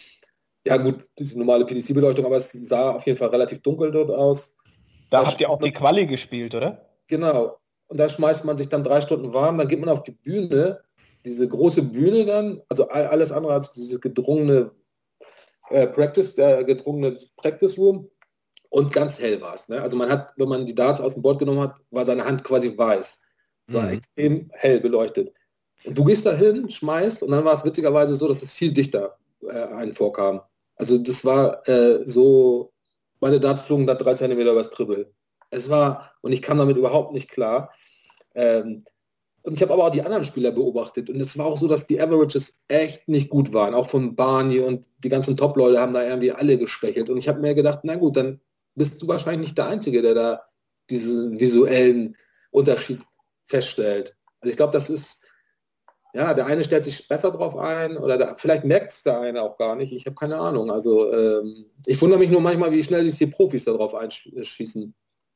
ja gut, diese normale P D C-Beleuchtung, aber es sah auf jeden Fall relativ dunkel dort aus. Da, da habt ihr auch die Quali gespielt, oder? Genau. Und da schmeißt man sich dann drei Stunden warm, dann geht man auf die Bühne, diese große Bühne dann, also alles andere als diese gedrungene äh, Practice, der gedrungene Practice Room. Und ganz hell war es. Ne? Also man hat, wenn man die Darts aus dem Board genommen hat, war seine Hand quasi weiß. Es war mhm. extrem hell beleuchtet. Und du gehst da hin, schmeißt und dann war es witzigerweise so, dass es viel dichter äh, einen vorkam. Also das war äh, so, meine Darts flogen da drei Zentimeter übers Triple. Es war, und ich kam damit überhaupt nicht klar. Ähm, und ich habe aber auch die anderen Spieler beobachtet und es war auch so, dass die Averages echt nicht gut waren. Auch von Barney und die ganzen Top-Leute haben da irgendwie alle geschwächelt. Und ich habe mir gedacht, na gut, dann bist du wahrscheinlich nicht der Einzige, der da diesen visuellen Unterschied feststellt. Also ich glaube, das ist, ja, der eine stellt sich besser drauf ein oder da, vielleicht merkt es der eine auch gar nicht. Ich habe keine Ahnung. Also ähm, ich wundere mich nur manchmal, wie schnell sich die Profis da drauf einschießen.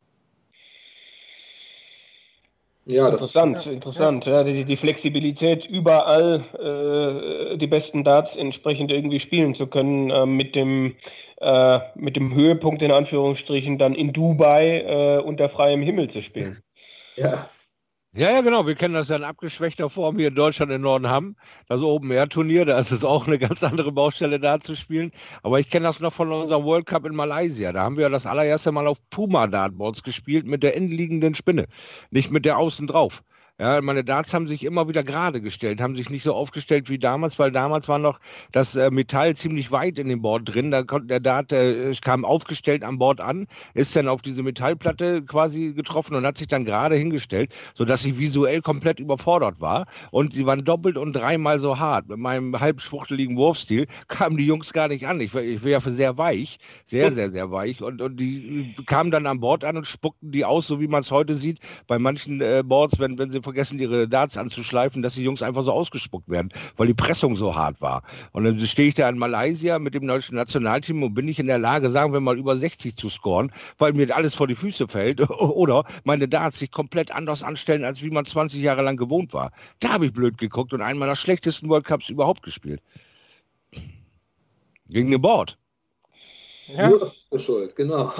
Ja, interessant, das, ja, interessant. Ja. Ja, die, die Flexibilität, überall äh, die besten Darts entsprechend irgendwie spielen zu können, äh, mit dem äh, mit dem Höhepunkt in Anführungsstrichen dann in Dubai äh, unter freiem Himmel zu spielen. Ja. Ja, ja, genau. Wir kennen das ja in abgeschwächter Form hier in Deutschland in Norden-Hamm. Das Open-Air-Turnier, da ist es auch eine ganz andere Baustelle da zu spielen. Aber ich kenne das noch von unserem World Cup in Malaysia. Da haben wir das allererste Mal auf Puma-Dartboards gespielt mit der innenliegenden Spinne, nicht mit der außen drauf. Ja, meine Darts haben sich immer wieder gerade gestellt, haben sich nicht so aufgestellt wie damals, weil damals war noch das äh, Metall ziemlich weit in dem Board drin. Da konnte der Dart, äh, kam aufgestellt am Board an, ist dann auf diese Metallplatte quasi getroffen und hat sich dann gerade hingestellt, sodass ich visuell komplett überfordert war. Und sie waren doppelt und dreimal so hart. Mit meinem halbschwuchteligen Wurfstil kamen die Jungs gar nicht an. Ich war, ich war ja sehr weich, sehr, sehr, sehr weich. Und, und die kamen dann am Board an und spuckten die aus, so wie man es heute sieht, bei manchen äh, Boards, wenn, wenn sie vergessen, ihre Darts anzuschleifen, dass die Jungs einfach so ausgespuckt werden, weil die Pressung so hart war. Und dann stehe ich da in Malaysia mit dem deutschen Nationalteam und bin ich in der Lage, sagen wir mal, über sechzig zu scoren, weil mir alles vor die Füße fällt oder meine Darts sich komplett anders anstellen, als wie man zwanzig Jahre lang gewohnt war. Da habe ich blöd geguckt und einen meiner schlechtesten World Cups überhaupt gespielt. Gegen eine Board. Ja. Nur das Schuld, genau.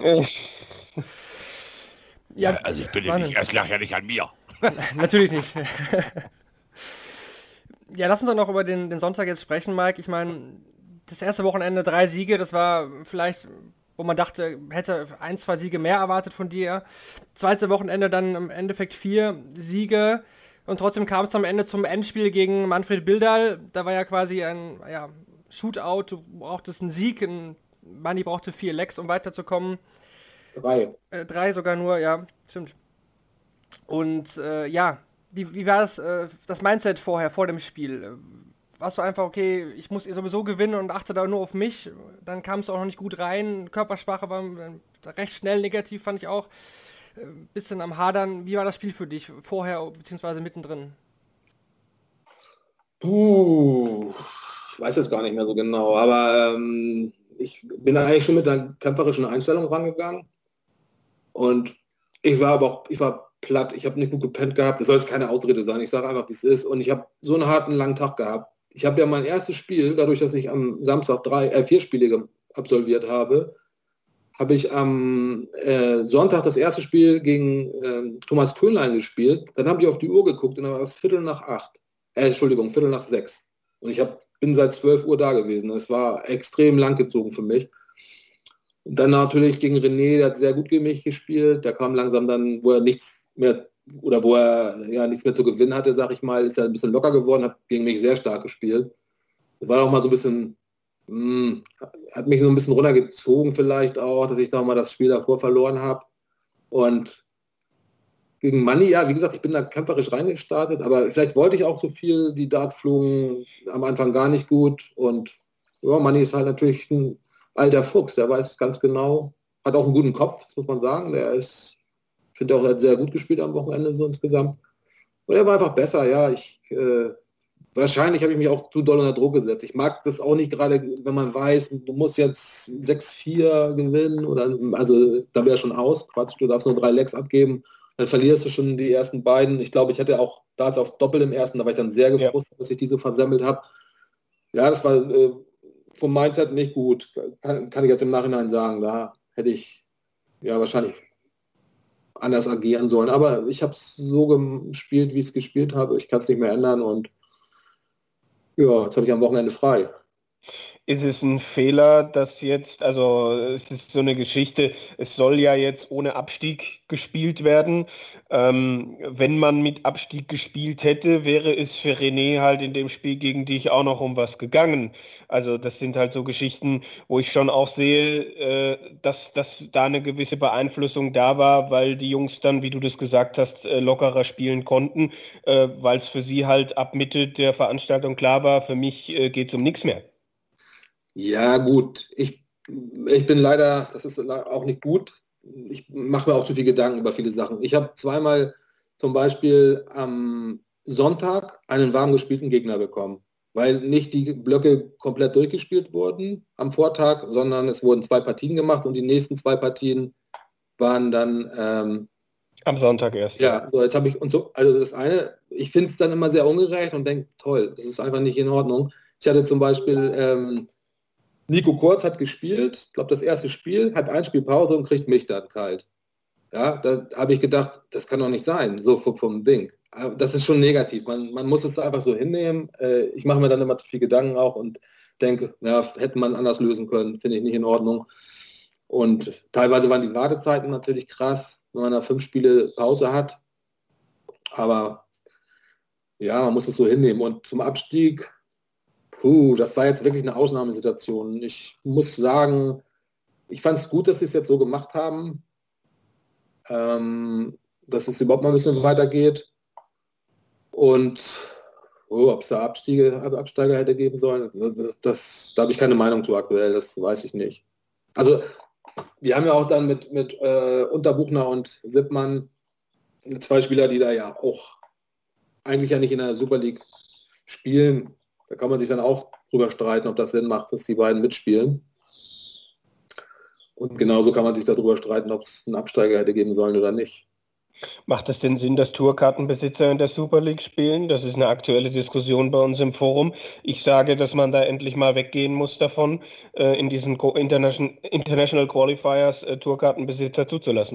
Ja, also ich bin ja nicht, es lag ja nicht an mir. Natürlich nicht. Ja, lass uns doch noch über den, den Sonntag jetzt sprechen, Mike. Ich meine, das erste Wochenende drei Siege, das war vielleicht, wo man dachte, hätte ein, zwei Siege mehr erwartet von dir. Zweite Wochenende dann im Endeffekt vier Siege und trotzdem kam es am Ende zum Endspiel gegen Manfred Bildahl. Da war ja quasi ein ja, Shootout, du brauchtest einen Sieg, ein Manni brauchte vier Lecks, um weiterzukommen. Drei. Äh, drei sogar nur, ja, stimmt. Und äh, ja, wie, wie war das, äh, das Mindset vorher, vor dem Spiel? Warst du einfach, okay, ich muss sowieso gewinnen und achte da nur auf mich? Dann kam es auch noch nicht gut rein. Körpersprache war recht schnell negativ, fand ich auch. Ein bisschen am Hadern. Wie war das Spiel für dich vorher bzw. mittendrin? Puh, ich weiß es gar nicht mehr so genau, aber ähm, ich bin eigentlich schon mit einer kämpferischen Einstellung rangegangen. Und ich war aber auch, ich war platt, ich habe nicht gut gepennt gehabt, das soll jetzt keine Ausrede sein, ich sage einfach, wie es ist. Und ich habe so einen harten, langen Tag gehabt. Ich habe ja mein erstes Spiel, dadurch, dass ich am Samstag drei, äh, vier Spiele absolviert habe, habe ich am äh, Sonntag das erste Spiel gegen äh, Thomas Könlein gespielt. Dann haben die auf die Uhr geguckt und dann war es Viertel nach acht. Äh, Entschuldigung, Viertel nach sechs. Und ich hab, bin seit zwölf Uhr da gewesen. Es war extrem langgezogen für mich. Und dann natürlich gegen René, der hat sehr gut gegen mich gespielt. Der kam langsam dann, wo er nichts mehr oder wo er ja nichts mehr zu gewinnen hatte, sag ich mal, ist er ein bisschen locker geworden, hat gegen mich sehr stark gespielt. Das war auch mal so ein bisschen, mh, hat mich so ein bisschen runtergezogen vielleicht auch, dass ich da mal das Spiel davor verloren habe. Und gegen Manni, ja, wie gesagt, ich bin da kämpferisch reingestartet, aber vielleicht wollte ich auch so viel, die Darts flogen am Anfang gar nicht gut. Und ja, Manni ist halt natürlich ein alter Fuchs, der weiß ganz genau, hat auch einen guten Kopf, das muss man sagen. Der ist, ich finde auch, er hat sehr gut gespielt am Wochenende so insgesamt. Und er war einfach besser, ja. Ich, äh, wahrscheinlich habe ich mich auch zu doll unter Druck gesetzt. Ich mag das auch nicht gerade, wenn man weiß, du musst jetzt sechs vier gewinnen oder, also da wäre schon aus, Quatsch, du darfst nur drei Lecks abgeben, dann verlierst du schon die ersten beiden. Ich glaube, ich hätte auch Darts auf Doppel im ersten, da war ich dann sehr gefrustet, ja, dass ich die so versemmelt habe. Ja, das war äh, vom Mindset nicht gut, kann, kann ich jetzt im Nachhinein sagen. Da hätte ich ja wahrscheinlich anders agieren sollen. Aber ich habe es so gespielt, wie ich es gespielt habe. Ich kann es nicht mehr ändern und ja, jetzt habe ich am Wochenende frei. Ist es ein Fehler, dass jetzt, also es ist so eine Geschichte, es soll ja jetzt ohne Abstieg gespielt werden. Ähm, wenn man mit Abstieg gespielt hätte, wäre es für René halt in dem Spiel gegen dich auch noch um was gegangen. Also das sind halt so Geschichten, wo ich schon auch sehe, äh, dass, dass da eine gewisse Beeinflussung da war, weil die Jungs dann, wie du das gesagt hast, äh, lockerer spielen konnten, äh, weil es für sie halt ab Mitte der Veranstaltung klar war, für mich äh, geht es um nichts mehr. Ja, gut. Ich, ich bin leider, das ist auch nicht gut. Ich mache mir auch zu viel Gedanken über viele Sachen. Ich habe zweimal zum Beispiel am Sonntag einen warm gespielten Gegner bekommen, weil nicht die Blöcke komplett durchgespielt wurden am Vortag, sondern es wurden zwei Partien gemacht und die nächsten zwei Partien waren dann ähm, am Sonntag erst. Ja, so jetzt habe ich, und so, also das eine, ich finde es dann immer sehr ungerecht und denke, toll, das ist einfach nicht in Ordnung. Ich hatte zum Beispiel ähm, Nico Kurz hat gespielt, ich glaube das erste Spiel, hat ein Spiel Pause und kriegt mich dann kalt. Ja, da habe ich gedacht, das kann doch nicht sein, so vom, vom Ding. Aber das ist schon negativ, man, man muss es einfach so hinnehmen. Äh, ich mache mir dann immer zu viel Gedanken auch und denke, ja, hätte man anders lösen können, finde ich nicht in Ordnung. Und teilweise waren die Wartezeiten natürlich krass, wenn man da fünf Spiele Pause hat. Aber ja, man muss es so hinnehmen. Und zum Abstieg, puh, das war jetzt wirklich eine Ausnahmesituation. Ich muss sagen, ich fand es gut, dass sie es jetzt so gemacht haben, ähm, dass es überhaupt mal ein bisschen weitergeht. Und oh, ob es da Abstiege, Absteiger hätte geben sollen, das, das, da habe ich keine Meinung zu aktuell, das weiß ich nicht. Also wir haben ja auch dann mit, mit äh, Unterbuchner und Sippmann zwei Spieler, die da ja auch eigentlich ja nicht in der Super League spielen. Da kann man sich dann auch drüber streiten, ob das Sinn macht, dass die beiden mitspielen. Und genauso kann man sich darüber streiten, ob es einen Absteiger hätte geben sollen oder nicht. Macht es denn Sinn, dass Tourkartenbesitzer in der Super League spielen? Das ist eine aktuelle Diskussion bei uns im Forum. Ich sage, dass man da endlich mal weggehen muss davon, äh, in diesen International, International Qualifiers äh, Tourkartenbesitzer zuzulassen.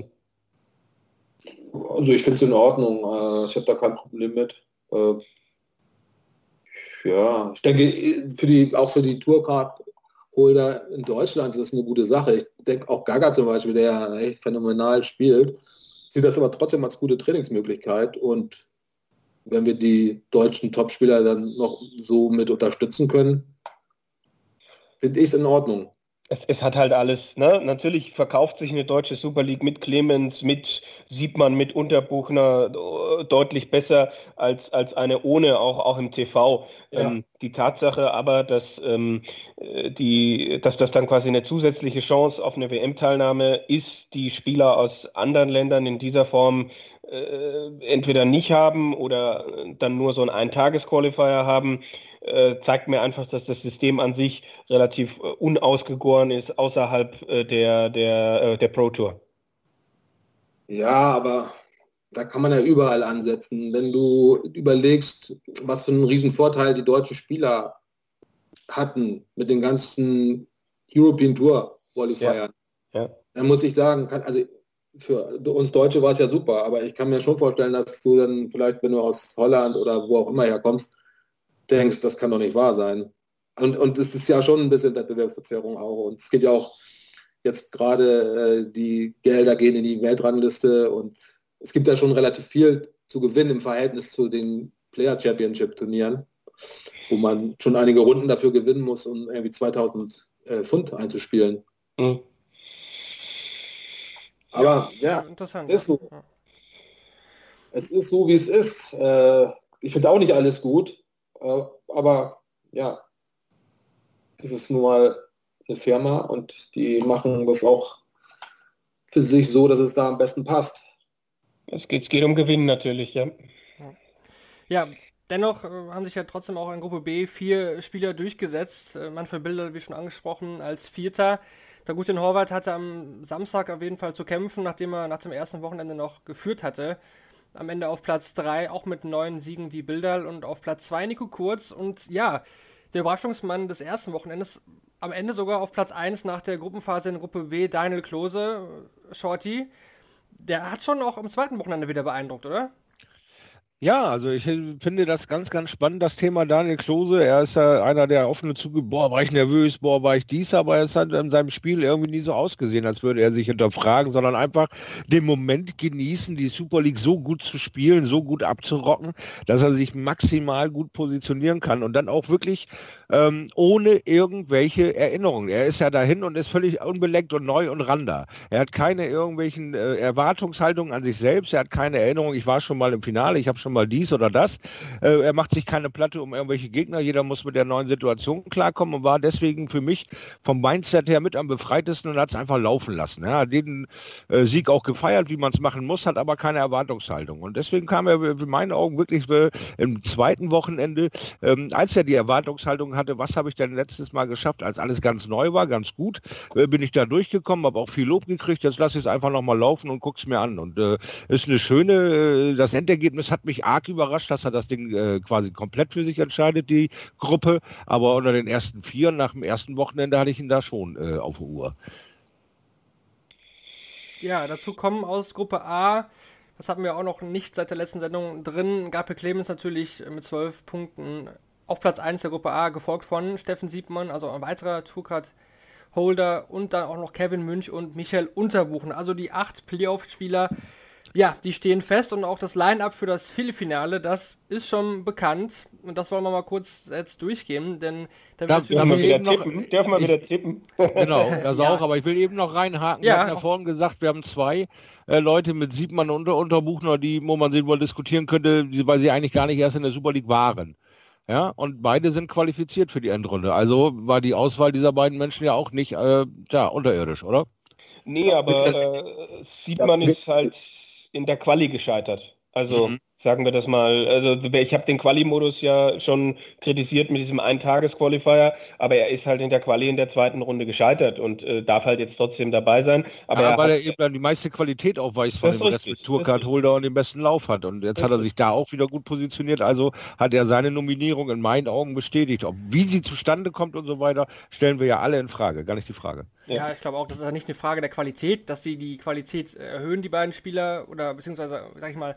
Also ich finde es in Ordnung. Äh, ich habe da kein Problem mit. Äh, Ja, ich denke, für die, auch für die Tourcard-Holder in Deutschland ist das eine gute Sache. Ich denke auch Gaga zum Beispiel, der ja echt phänomenal spielt, sieht das aber trotzdem als gute Trainingsmöglichkeit. Und wenn wir die deutschen Topspieler dann noch so mit unterstützen können, finde ich es in Ordnung. Es, es hat halt alles, ne? Natürlich verkauft sich eine deutsche Super League mit Clemens, mit Siebmann, mit Unterbuchner äh, deutlich besser als, als eine ohne, auch, auch im T V. Ja. Ähm, die Tatsache aber, dass, ähm, die, dass das dann quasi eine zusätzliche Chance auf eine W M-Teilnahme ist, die Spieler aus anderen Ländern in dieser Form äh, entweder nicht haben oder dann nur so einen Ein-Tages-Qualifier haben, äh, zeigt mir einfach, dass das System an sich relativ äh, unausgegoren ist außerhalb äh, der, der, äh, der Pro Tour. Ja, aber da kann man ja überall ansetzen. Wenn du überlegst, was für einen riesen Vorteil die deutschen Spieler hatten mit den ganzen European Tour Qualifiern, Ja. Ja. dann muss ich sagen, kann, also für uns Deutsche war es ja super, aber ich kann mir schon vorstellen, dass du dann vielleicht, wenn du aus Holland oder wo auch immer herkommst, denkst, das kann doch nicht wahr sein. Und, und es ist ja schon ein bisschen Wettbewerbsverzerrung auch. Und es geht ja auch jetzt gerade, äh, die Gelder gehen in die Weltrangliste und es gibt ja schon relativ viel zu gewinnen im Verhältnis zu den Player Championship Turnieren, wo man schon einige Runden dafür gewinnen muss, um irgendwie zweitausend äh, Pfund einzuspielen. Mhm. Aber ja, Interessant. es ist so. Es ist so, wie es ist. Äh, ich finde auch nicht alles gut. Aber ja, es ist nun mal eine Firma und die machen das auch für sich so, dass es da am besten passt. Es geht, es geht um Gewinn natürlich, ja. Ja, dennoch äh, haben sich ja trotzdem auch in Gruppe B vier Spieler durchgesetzt. Äh, Manfred Bilder, wie schon angesprochen, als Vierter. Der gute Horvath hatte am Samstag auf jeden Fall zu kämpfen, nachdem er nach dem ersten Wochenende noch geführt hatte. Am Ende auf Platz drei, auch mit neun Siegen wie Bilderl, und auf Platz zwei Nico Kurz. Und ja, der Überraschungsmann des ersten Wochenendes, am Ende sogar auf Platz eins nach der Gruppenphase in Gruppe B, Daniel Klose, Shorty. Der hat schon auch am zweiten Wochenende wieder beeindruckt, oder? Ja, also ich finde das ganz, ganz spannend, das Thema Daniel Klose. Er ist ja einer, der offene Züge, boah, war ich nervös, boah, war ich dies, aber es hat in seinem Spiel irgendwie nie so ausgesehen, als würde er sich hinterfragen, sondern einfach den Moment genießen, die Super League so gut zu spielen, so gut abzurocken, dass er sich maximal gut positionieren kann und dann auch wirklich ähm, ohne irgendwelche Erinnerungen. Er ist ja dahin und ist völlig unbeleckt und neu und rander. Er hat keine irgendwelchen äh, Erwartungshaltungen an sich selbst, er hat keine Erinnerung, ich war schon mal im Finale, ich habe schon mal dies oder das. Äh, er macht sich keine Platte um irgendwelche Gegner. Jeder muss mit der neuen Situation klarkommen und war deswegen für mich vom Mindset her mit am befreitesten und hat es einfach laufen lassen. Er hat den äh, Sieg auch gefeiert, wie man es machen muss, hat aber keine Erwartungshaltung. Und deswegen kam er in meinen Augen wirklich äh, im zweiten Wochenende, ähm, als er die Erwartungshaltung hatte, was habe ich denn letztes Mal geschafft, als alles ganz neu war, ganz gut, äh, bin ich da durchgekommen, habe auch viel Lob gekriegt. Jetzt lasse ich es einfach nochmal laufen und gucke es mir an. Und äh, ist eine schöne, äh, das Endergebnis hat mich arg überrascht, dass er das Ding äh, quasi komplett für sich entscheidet, die Gruppe. Aber unter den ersten vier, nach dem ersten Wochenende hatte ich ihn da schon äh, auf der Uhr. Ja, dazu kommen aus Gruppe A, das hatten wir auch noch nicht seit der letzten Sendung drin, Gabriel Clemens natürlich mit zwölf Punkten auf Platz eins der Gruppe A, gefolgt von Steffen Siebmann, also ein weiterer Tourcard-Holder, und dann auch noch Kevin Münch und Michael Unterbuchen. Also die acht Playoff-Spieler, ja, die stehen fest, und auch das Line-Up für das Viertelfinale, das ist schon bekannt. Und das wollen wir mal kurz jetzt durchgehen, denn da Darf, wird Dürfen wir wieder noch, tippen? Dürfen wir wieder tippen? Genau, das Ja. auch, aber ich will eben noch reinhaken. Ja. Wir hatten ja vorhin gesagt, wir haben zwei äh, Leute mit Siebmann und Unter Unterbuchner, die, wo man sie wohl diskutieren könnte, die, weil sie eigentlich gar nicht erst in der Super League waren. Ja, und beide sind qualifiziert für die Endrunde. Also war die Auswahl dieser beiden Menschen ja auch nicht äh, ja, unterirdisch, oder? Nee, aber äh, Siebmann ist halt in der Quali gescheitert. Also Mhm. sagen wir das mal. Also ich habe den Quali-Modus ja schon kritisiert mit diesem Ein-Tages-Qualifier, aber er ist halt in der Quali in der zweiten Runde gescheitert und äh, darf halt jetzt trotzdem dabei sein. Aber ja, er weil hat, er eben dann die meiste Qualität aufweist von Das dem ist Rest mit richtig, Tourcard-Holder und den besten Lauf hat. Und jetzt hat er sich da auch wieder gut positioniert. Also hat er seine Nominierung in meinen Augen bestätigt. Ob wie sie zustande kommt und so weiter, stellen wir ja alle in Frage. Gar nicht die Frage. Ja, ich glaube auch, das ist ja nicht eine Frage der Qualität, dass sie die Qualität erhöhen, die beiden Spieler, oder beziehungsweise, sag ich mal,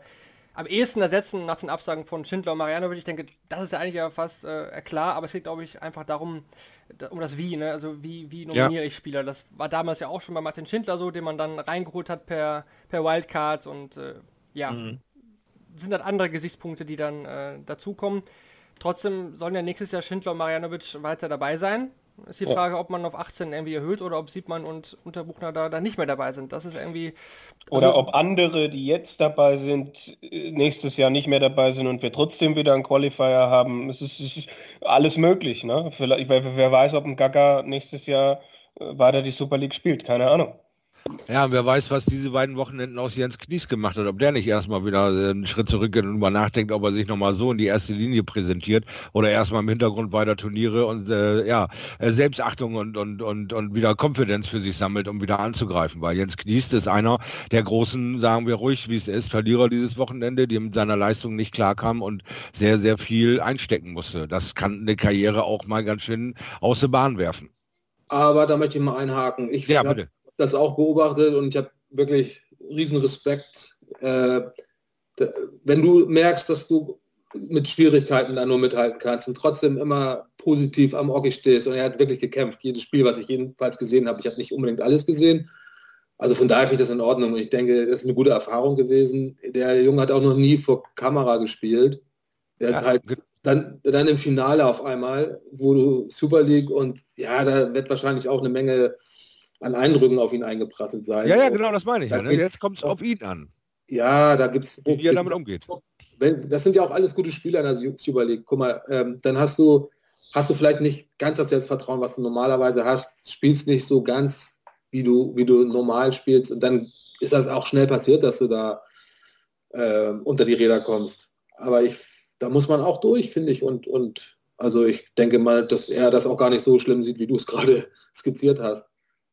am ehesten ersetzen nach den Absagen von Schindler und Marjanovic. Ich denke, das ist ja eigentlich ja fast äh, klar, aber es geht, glaube ich, einfach darum, da, um das Wie, ne? Also wie, wie nominiere Ja. ich Spieler. Das war damals ja auch schon bei Martin Schindler so, den man dann reingeholt hat per, per Wildcard und äh, ja, Mhm. sind halt andere Gesichtspunkte, die dann äh, dazukommen. Trotzdem sollen ja nächstes Jahr Schindler und Marjanovic weiter dabei sein. Ist die Ja. Frage, ob man auf achtzehn irgendwie erhöht oder ob Siebmann und Unterbuchner da, da nicht mehr dabei sind. Das ist irgendwie... Oder also- ob andere, die jetzt dabei sind, äh, nächstes Jahr nicht mehr dabei sind und wir trotzdem wieder einen Qualifier haben. Es ist, es ist alles möglich. Ne? Vielleicht, wer, wer weiß, ob ein Gaga nächstes Jahr äh, weiter die Super League spielt. Keine Ahnung. Ja, und wer weiß, was diese beiden Wochenenden aus Jens Knies gemacht hat, ob der nicht erstmal wieder äh, einen Schritt zurückgeht und mal nachdenkt, ob er sich nochmal so in die erste Linie präsentiert oder erstmal im Hintergrund weiter Turniere und äh, ja, äh, Selbstachtung und, und, und, und wieder Confidence für sich sammelt, um wieder anzugreifen, weil Jens Knies ist einer der großen, sagen wir ruhig, wie es ist, Verlierer dieses Wochenende, die mit seiner Leistung nicht klarkam und sehr, sehr viel einstecken musste. Das kann eine Karriere auch mal ganz schön aus der Bahn werfen. Aber da möchte ich mal einhaken. Ich Ja, habe bitte. das auch beobachtet und ich habe wirklich riesen Respekt. Äh, d- wenn du merkst, dass du mit Schwierigkeiten da nur mithalten kannst und trotzdem immer positiv am Hockey stehst und er hat wirklich gekämpft. Jedes Spiel, was ich jedenfalls gesehen habe, ich habe nicht unbedingt alles gesehen. Also von daher finde ich das in Ordnung und ich denke, das ist eine gute Erfahrung gewesen. Der Junge hat auch noch nie vor Kamera gespielt. Der ist Ja, halt ge- dann, dann im Finale auf einmal, wo du Super League und ja, da wird wahrscheinlich auch eine Menge an Eindrücken auf ihn eingeprasselt sein. Ja, ja, genau, das meine ich Da ja. Ne? geht's Jetzt kommt es auf ihn an, Ja, da gibt es... wie er damit umgeht. Wenn, das sind ja auch alles gute Spieler in der Super League. Guck mal, ähm, dann hast du, hast du vielleicht nicht ganz das Selbstvertrauen, was du normalerweise hast, spielst nicht so ganz, wie du, wie du normal spielst und dann ist das auch schnell passiert, dass du da äh, unter die Räder kommst. Aber ich, da muss man auch durch, finde ich. Und, und also ich denke mal, dass er das auch gar nicht so schlimm sieht, wie du es gerade skizziert hast.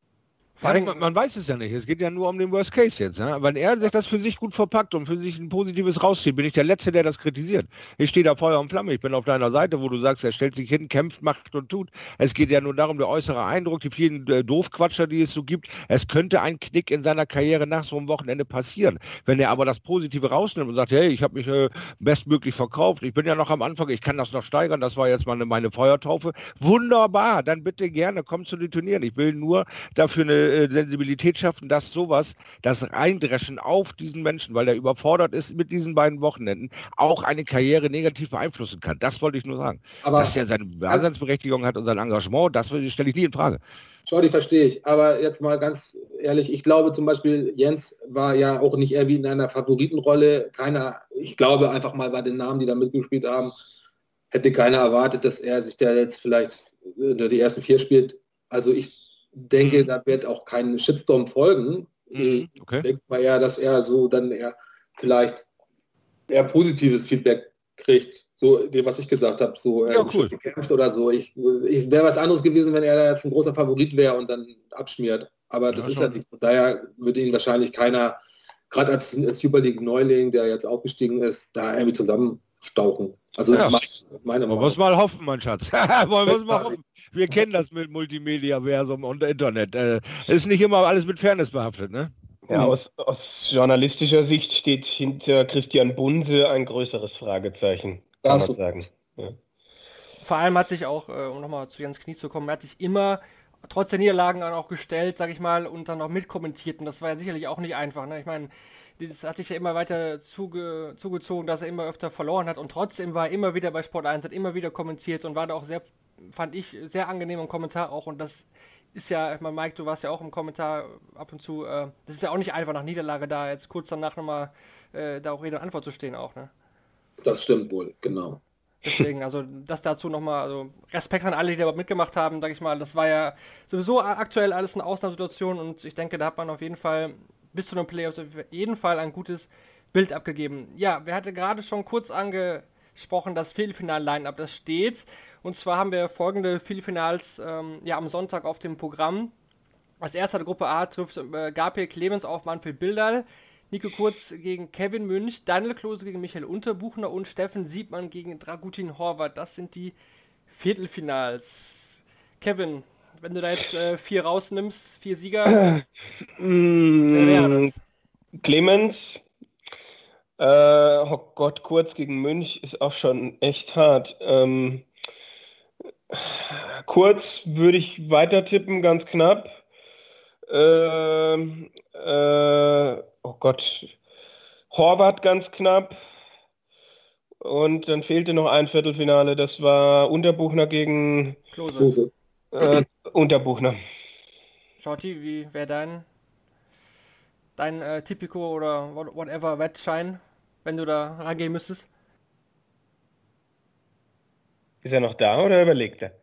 Vor Ja, allem- man, man weiß es ja nicht. Es geht ja nur um den Worst Case jetzt. Ne? Wenn er sich das für sich gut verpackt und für sich ein Positives rauszieht, bin ich der Letzte, der das kritisiert. Ich stehe da Feuer und Flamme. Ich bin auf deiner Seite, wo du sagst, er stellt sich hin, kämpft, macht und tut. Es geht ja nur darum, der äußere Eindruck, die vielen äh, Doofquatscher, die es so gibt. Es könnte ein Knick in seiner Karriere nach so einem Wochenende passieren. Wenn er aber das Positive rausnimmt und sagt, hey, ich habe mich äh, bestmöglich verkauft, ich bin ja noch am Anfang, ich kann das noch steigern, das war jetzt meine, meine Feuertaufe. Wunderbar, dann bitte gerne, komm zu den Turnieren. Ich will nur dafür eine äh, Sensibilität schaffen, dass sowas, das Eindreschen auf diesen Menschen, weil er überfordert ist mit diesen beiden Wochenenden, auch eine Karriere negativ beeinflussen kann. Das wollte ich nur sagen. Aber Dass er seine Daseinsberechtigung hat und sein Engagement, das stelle ich nie in Frage. Jordi, verstehe ich. Aber jetzt mal ganz ehrlich, ich glaube zum Beispiel, Jens war ja auch nicht eher wie in einer Favoritenrolle. Keiner, ich glaube einfach mal bei den Namen, die da mitgespielt haben, hätte keiner erwartet, dass er sich da jetzt vielleicht unter die ersten vier spielt. Also ich denke, da wird auch kein Shitstorm folgen. Mhm, okay. Ich denke mal eher, dass er so dann eher vielleicht eher positives Feedback kriegt. So, dem, was ich gesagt habe, so Ja, äh, cool. gekämpft oder so. Ich, ich wäre was anderes gewesen, wenn er da jetzt ein großer Favorit wäre und dann abschmiert. Aber das Ja, ist schon. ja nicht. Von daher würde ihn wahrscheinlich keiner, gerade als, als Super League Neuling, der jetzt aufgestiegen ist, da irgendwie zusammenstauchen. Also Ja. meine Wollen wir Meinung. es mal hoffen, mein Schatz. Wollen wir es mal hoffen. Wir kennen das mit Multimedia-Versum und Internet. Äh, ist nicht immer alles mit Fairness behaftet, ne? Ja, aus, aus journalistischer Sicht steht hinter Christian Bunse ein größeres Fragezeichen, kann Das- man sagen. Ja. Vor allem hat sich auch, äh, um nochmal zu Jens Knie zu kommen, er hat sich immer trotz der Niederlagen dann auch gestellt, sag ich mal, und dann auch mitkommentiert. Und das war ja sicherlich auch nicht einfach. Ne? Ich meine, das hat sich ja immer weiter zuge zugezogen, dass er immer öfter verloren hat. Und trotzdem war er immer wieder bei Sport eins, hat immer wieder kommentiert und war da auch sehr, fand ich, sehr angenehm im Kommentar auch. Und das ist ja, ich meine, Mike, du warst ja auch im Kommentar ab und zu, äh, das ist ja auch nicht einfach nach Niederlage da, jetzt kurz danach nochmal äh, da auch Rede und Antwort zu stehen auch, ne? Das stimmt wohl, genau. Deswegen, also das dazu nochmal, also Respekt an alle, die da mitgemacht haben, sag ich mal. Das war ja sowieso aktuell alles eine Ausnahmesituation und ich denke, da hat man auf jeden Fall bis zu den Playoffs auf jeden Fall ein gutes Bild abgegeben. Ja, wir hatten gerade schon kurz angesprochen, das Viertelfinal-Line-Up, das steht. Und zwar haben wir folgende Viertelfinals ähm, ja, am Sonntag auf dem Programm. Als erster der Gruppe A trifft äh, Gabriel Clemens auf Manfred Bilderl, Nico Kurz gegen Kevin Münch, Daniel Klose gegen Michael Unterbuchner und Steffen Siebmann gegen Dragutin Horvath. Das sind die Viertelfinals. Kevin, wenn du da jetzt äh, vier rausnimmst, vier Sieger, wer wäre Mm, das? Clemens, Äh, oh Gott, Kurz gegen Münch ist auch schon echt hart. Ähm, Kurz würde ich weiter tippen, ganz knapp. Ähm, äh, oh Gott, Horvath ganz knapp. Und dann fehlte noch ein Viertelfinale, das war Unterbuchner gegen Klose. Klose. äh, Unterbuchner. Shorty, wie wäre dein, dein äh, Tipico oder what- whatever Wettschein, wenn du da rangehen müsstest? Ist er noch da oder überlegt er?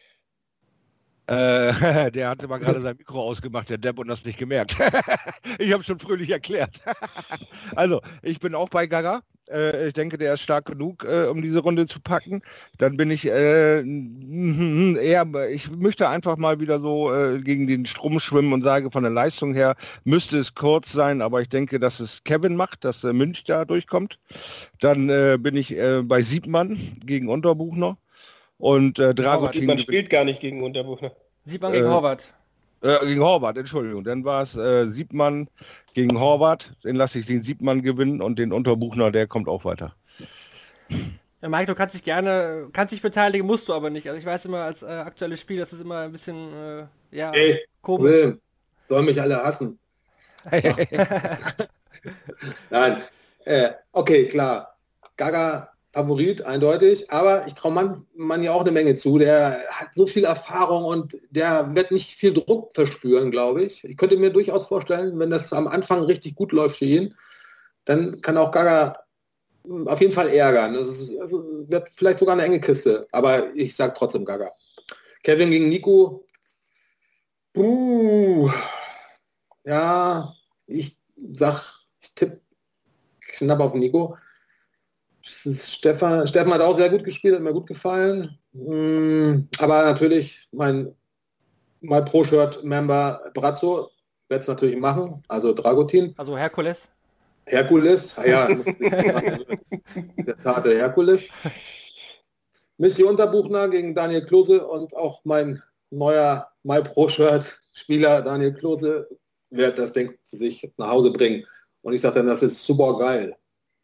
Äh, der hatte mal gerade sein Mikro ausgemacht, der Depp, und das nicht gemerkt. Ich habe schon fröhlich erklärt. Also, ich bin auch bei Gaga. Äh, ich denke, der ist stark genug, äh, um diese Runde zu packen. Dann bin ich äh, eher, ich möchte einfach mal wieder so äh, gegen den Strom schwimmen und sage, von der Leistung her müsste es kurz sein, aber ich denke, dass es Kevin macht, dass äh, Münch da durchkommt. Dann äh, bin ich äh, bei Siebmann gegen Unterbuchner. Und äh, Dragutin Man spielt gar nicht gegen Unterbuchner. Siebmann gegen Äh, Horvath. Äh, gegen Horvath, Entschuldigung. Dann war es äh, Siebmann gegen Horvath. Den lasse ich den Siebmann gewinnen und den Unterbuchner, der kommt auch weiter. Ja, Mike, du kannst dich gerne, kannst dich beteiligen, musst du aber nicht. Also ich weiß immer, als äh, aktuelles Spiel, das ist immer ein bisschen, äh, ja, Ey, komisch. Will, sollen mich alle hassen. Nein. Äh, okay, klar. Gaga Favorit, eindeutig, aber ich traue man, man ja auch eine Menge zu. Der hat so viel Erfahrung und der wird nicht viel Druck verspüren, glaube ich. Ich könnte mir durchaus vorstellen, wenn das am Anfang richtig gut läuft für ihn, dann kann auch Gaga auf jeden Fall ärgern. Das ist, also wird vielleicht sogar eine enge Kiste, aber ich sage trotzdem Gaga. Kevin gegen Nico. Uh, ja, ich sag, ich tippe knapp auf Nico. Stefan, Stefan hat auch sehr gut gespielt, hat mir gut gefallen. Mm, aber natürlich mein, mein Pro-Shirt-Member Brazzo wird es natürlich machen, also Dragutin. Also Herkules. Herkules, ah ja, der zarte Herkules. Missy Unterbuchner gegen Daniel Klose und auch mein neuer My Pro-Shirt-Spieler Daniel Klose wird das Ding zu sich nach Hause bringen. Und ich sage dann, das ist super geil.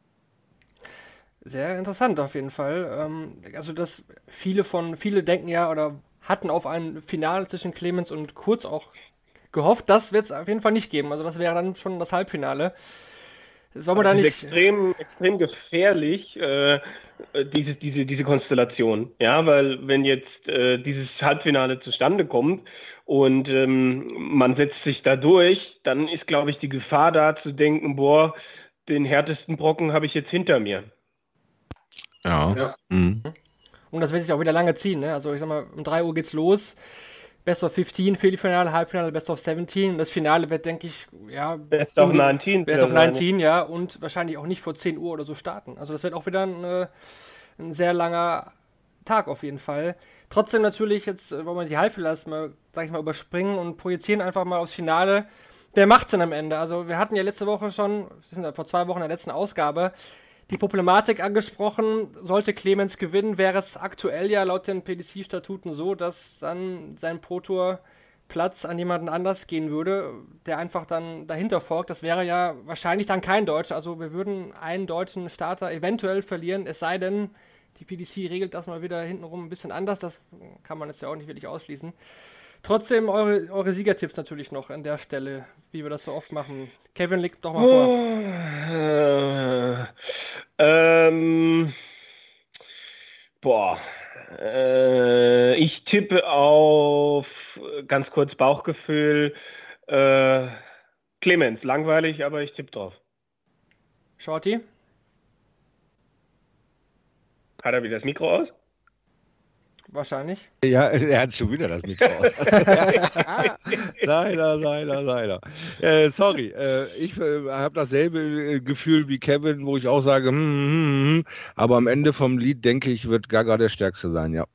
Sehr interessant auf jeden Fall. Ähm, also dass viele von, viele denken ja oder hatten auf ein Finale zwischen Clemens und Kurz auch gehofft. Das wird es auf jeden Fall nicht geben. Also das wäre dann schon das Halbfinale. Soll man da Das ist nicht... extrem, extrem gefährlich, äh, diese, diese, diese Konstellation. Ja, weil wenn jetzt äh, dieses Halbfinale zustande kommt und ähm, man setzt sich da durch, dann ist, glaube ich, die Gefahr da zu denken, boah, den härtesten Brocken habe ich jetzt hinter mir. Ja. Ja. Mhm. Und das wird sich auch wieder lange ziehen. Ne? Also ich sag mal, um drei Uhr geht's los. Best of fünfzehn, Viertelfinale, Halbfinale, Best of siebzehn. Das Finale wird, denke ich, ja... Best of neunzehn. Best of neunzehn, ja. Und wahrscheinlich auch nicht vor zehn Uhr oder so starten. Also das wird auch wieder ein, äh, ein sehr langer Tag auf jeden Fall. Trotzdem natürlich, jetzt wollen wir die Halbfinale mal, sag ich mal, überspringen und projizieren einfach mal aufs Finale. Wer macht's denn am Ende? Also wir hatten ja letzte Woche schon, wir sind ja vor zwei Wochen in der letzten Ausgabe, die Problematik angesprochen. Sollte Clemens gewinnen, wäre es aktuell ja laut den P D C-Statuten so, dass dann sein Pro-Tour-Platz an jemanden anders gehen würde, der einfach dann dahinter folgt. Das wäre ja wahrscheinlich dann kein Deutscher. Also wir würden einen deutschen Starter eventuell verlieren, es sei denn, die P D C regelt das mal wieder hintenrum ein bisschen anders. Das kann man jetzt ja auch nicht wirklich ausschließen. Trotzdem eure, eure Siegertipps natürlich noch an der Stelle, wie wir das so oft machen. Kevin, leg doch mal vor. Äh, ähm, boah. Äh, ich tippe auf, ganz kurz Bauchgefühl, äh, Clemens. Langweilig, aber ich tippe drauf. Shorty? Hat er wieder das Mikro aus? Wahrscheinlich. Ja, er hat schon wieder das Mikro aus. leider, leider, leider. Äh, sorry, äh, ich äh, habe dasselbe äh, Gefühl wie Kevin, wo ich auch sage, hm, hm, hm, aber am Ende vom Lied, denke ich, wird Gaga der Stärkste sein, ja.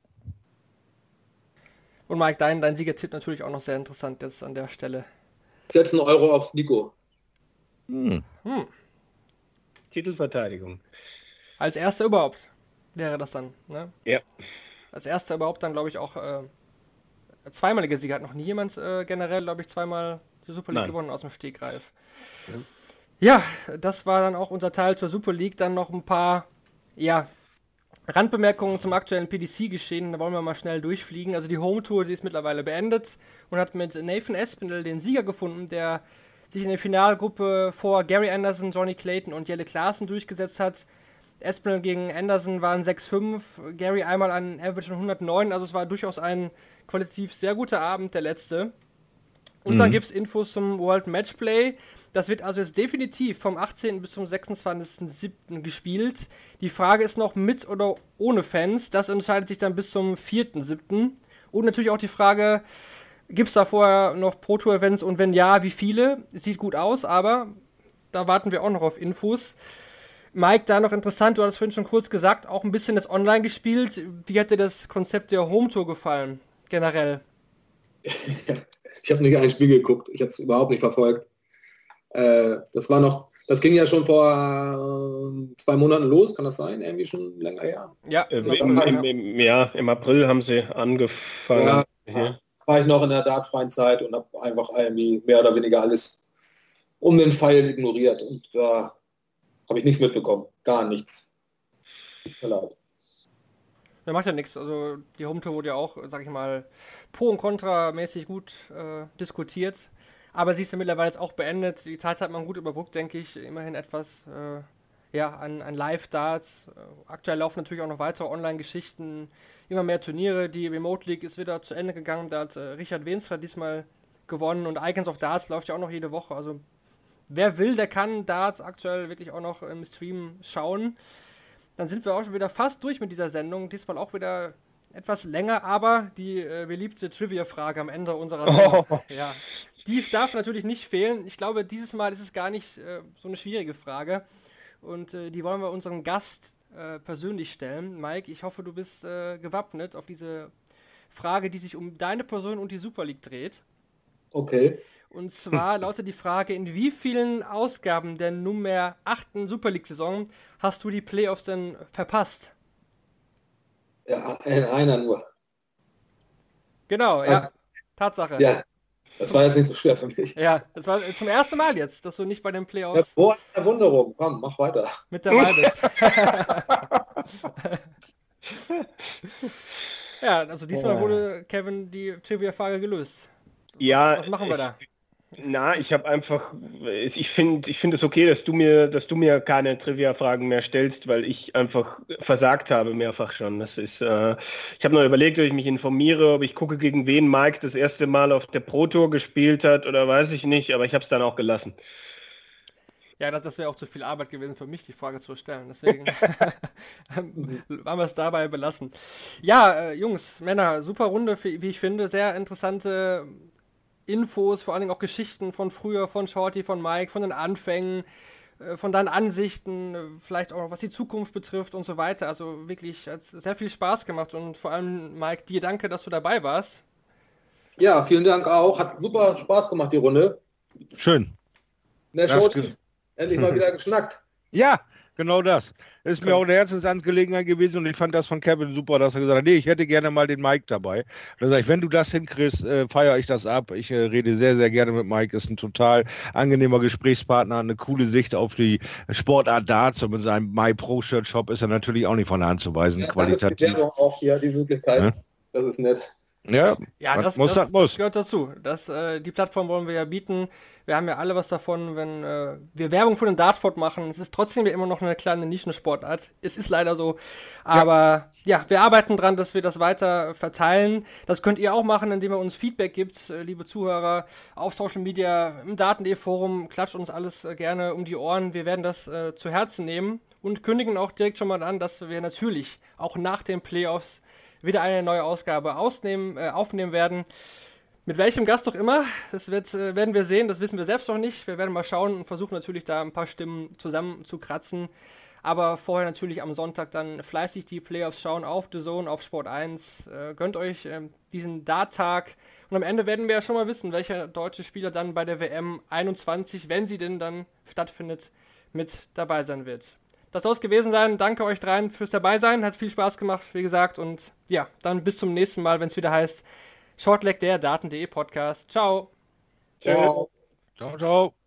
Und Mike, dein, dein Siegertipp natürlich auch noch sehr interessant jetzt an der Stelle. Setz einen Euro auf Nico. Hm. Hm. Titelverteidigung. Als erster überhaupt wäre das dann, ne? Ja. Als erster überhaupt dann, glaube ich, auch äh, zweimalige Sieger. Hat noch nie jemand äh, generell, glaube ich, zweimal die Super League Nein. gewonnen aus dem Stegreif. Ja. Ja, das war dann auch unser Teil zur Super League. Dann noch ein paar, ja, Randbemerkungen zum aktuellen P D C-Geschehen. Da wollen wir mal schnell durchfliegen. Also die Home-Tour, die ist mittlerweile beendet und hat mit Nathan Aspinall den Sieger gefunden, der sich in der Finalgruppe vor Gary Anderson, Johnny Clayton und Jelle Klaassen durchgesetzt hat. Aspinall gegen Anderson waren sechs fünf, Gary einmal an Average von hundertneun, also es war durchaus ein qualitativ sehr guter Abend, der letzte. Und mhm. dann gibt es Infos zum World Matchplay. Das wird also jetzt definitiv vom achtzehnten bis zum sechsundzwanzigsten siebten gespielt. Die Frage ist noch mit oder ohne Fans. Das entscheidet sich dann bis zum vierten siebten Und natürlich auch die Frage, gibt es da vorher noch Pro-Tour-Events und wenn ja, wie viele? Sieht gut aus, aber da warten wir auch noch auf Infos. Mike, da noch interessant, du hattest vorhin schon kurz gesagt, auch ein bisschen das Online gespielt. Wie hat dir das Konzept der Home-Tour gefallen, generell? Ich habe nicht ein Spiel geguckt, ich habe es überhaupt nicht verfolgt. Äh, das war noch, das ging ja schon vor äh, zwei Monaten los, kann das sein? Irgendwie schon länger her? Ja, äh, im, im, im, ja, im April haben sie angefangen. Ja, ja. War ich noch in der dartfreien Zeit und habe einfach irgendwie mehr oder weniger alles um den Pfeil ignoriert und da äh, habe ich nichts mitbekommen, gar nichts. Tut mir leid. Der macht ja nichts. Also die Home Tour wurde ja auch, sag ich mal, pro und contra mäßig gut äh, diskutiert. Aber sie ist ja mittlerweile jetzt auch beendet. Die Zeit hat man gut überbrückt, denke ich. Immerhin etwas äh, ja, an, an Live-Darts. Äh, aktuell laufen natürlich auch noch weitere Online-Geschichten. Immer mehr Turniere. Die Remote League ist wieder zu Ende gegangen. Da hat äh, Richard Wenstra diesmal gewonnen. Und Icons of Darts läuft ja auch noch jede Woche. Also wer will, der kann Darts aktuell wirklich auch noch im Stream schauen. Dann sind wir auch schon wieder fast durch mit dieser Sendung. Diesmal auch wieder etwas länger, aber die äh, beliebte Trivia-Frage am Ende unserer Sendung. Oh. Ja. Die darf natürlich nicht fehlen. Ich glaube, dieses Mal ist es gar nicht äh, so eine schwierige Frage. Und äh, die wollen wir unserem Gast äh, persönlich stellen. Mike, ich hoffe, du bist äh, gewappnet auf diese Frage, die sich um deine Person und die Super League dreht. Okay. Und zwar lautet die Frage, in wie vielen Ausgaben der nunmehr achten Super League-Saison hast du die Playoffs denn verpasst? Ja, in einer nur. Genau, ja. ja. Tatsache. Ja, das war jetzt nicht so schwer für mich. Ja, das war zum ersten Mal jetzt, dass du nicht bei den Playoffs... Ja, vor einer Wunderung. Komm, mach weiter. Mit dabei bist. Ja, also diesmal wurde Kevin die Trivia-Frage gelöst. Was, ja, was machen wir da? Na, ich habe einfach, ich finde ich finde es okay, dass du mir, dass du mir keine Trivia-Fragen mehr stellst, weil ich einfach versagt habe, mehrfach schon. Das ist, äh, ich habe noch überlegt, ob ich mich informiere, ob ich gucke, gegen wen Mike das erste Mal auf der Pro Tour gespielt hat oder weiß ich nicht, aber ich habe es dann auch gelassen. Ja, das, das wäre auch zu viel Arbeit gewesen für mich, die Frage zu stellen. Deswegen haben wir es dabei belassen. Ja, äh, Jungs, Männer, super Runde, wie ich finde. Sehr interessante Infos, vor allen Dingen auch Geschichten von früher, von Shorty, von Mike, von den Anfängen, äh, von deinen Ansichten, äh, vielleicht auch was die Zukunft betrifft und so weiter. Also wirklich hat sehr viel Spaß gemacht und vor allem, Mike, dir danke, dass du dabei warst. Ja, vielen Dank auch. Hat super Spaß gemacht, die Runde. Schön. Der Shorty, endlich mal wieder geschnackt. Ja, genau das. Ist mir auch eine Herzensangelegenheit gewesen und ich fand das von Kevin super, dass er gesagt hat, nee, ich hätte gerne mal den Mike dabei. Da sage ich, wenn du das hinkriegst, äh, feiere ich das ab. Ich äh, rede sehr, sehr gerne mit Mike, ist ein total angenehmer Gesprächspartner, eine coole Sicht auf die Sportart Darts und mit seinem My Pro Shirt Shop ist er natürlich auch nicht von der Hand zu weisen. Ja, qualitativ. Werbung auch hier, die Möglichkeit. Ja. Das ist nett. Ja, ja das, muss, das, das, muss. das gehört dazu. Das, äh, die Plattform wollen wir ja bieten. Wir haben ja alle was davon, wenn äh, wir Werbung für den Dartsport machen. Es ist trotzdem ja immer noch eine kleine Nischensportart. Es ist leider so. Aber ja. ja, wir arbeiten dran, dass wir das weiter verteilen. Das könnt ihr auch machen, indem ihr uns Feedback gibt, äh, liebe Zuhörer, auf Social Media, im Daten.de-Forum. Klatscht uns alles äh, gerne um die Ohren. Wir werden das äh, zu Herzen nehmen und kündigen auch direkt schon mal an, dass wir natürlich auch nach den Playoffs wieder eine neue Ausgabe ausnehmen, äh, aufnehmen werden. Mit welchem Gast doch immer, das wird, äh, werden wir sehen, das wissen wir selbst noch nicht. Wir werden mal schauen und versuchen natürlich da ein paar Stimmen zusammen zu kratzen. Aber vorher natürlich am Sonntag dann fleißig die Playoffs schauen auf The Zone, auf Sport eins. Äh, gönnt euch äh, diesen Dart-Tag. Und am Ende werden wir ja schon mal wissen, welcher deutsche Spieler dann bei der W M einundzwanzig, wenn sie denn dann stattfindet, mit dabei sein wird. Das soll es gewesen sein. Danke euch dreien fürs Dabeisein. Hat viel Spaß gemacht, wie gesagt. Und ja, dann bis zum nächsten Mal, wenn es wieder heißt Shortleg, der Daten.de Podcast. Ciao. Ciao. Ciao, ciao.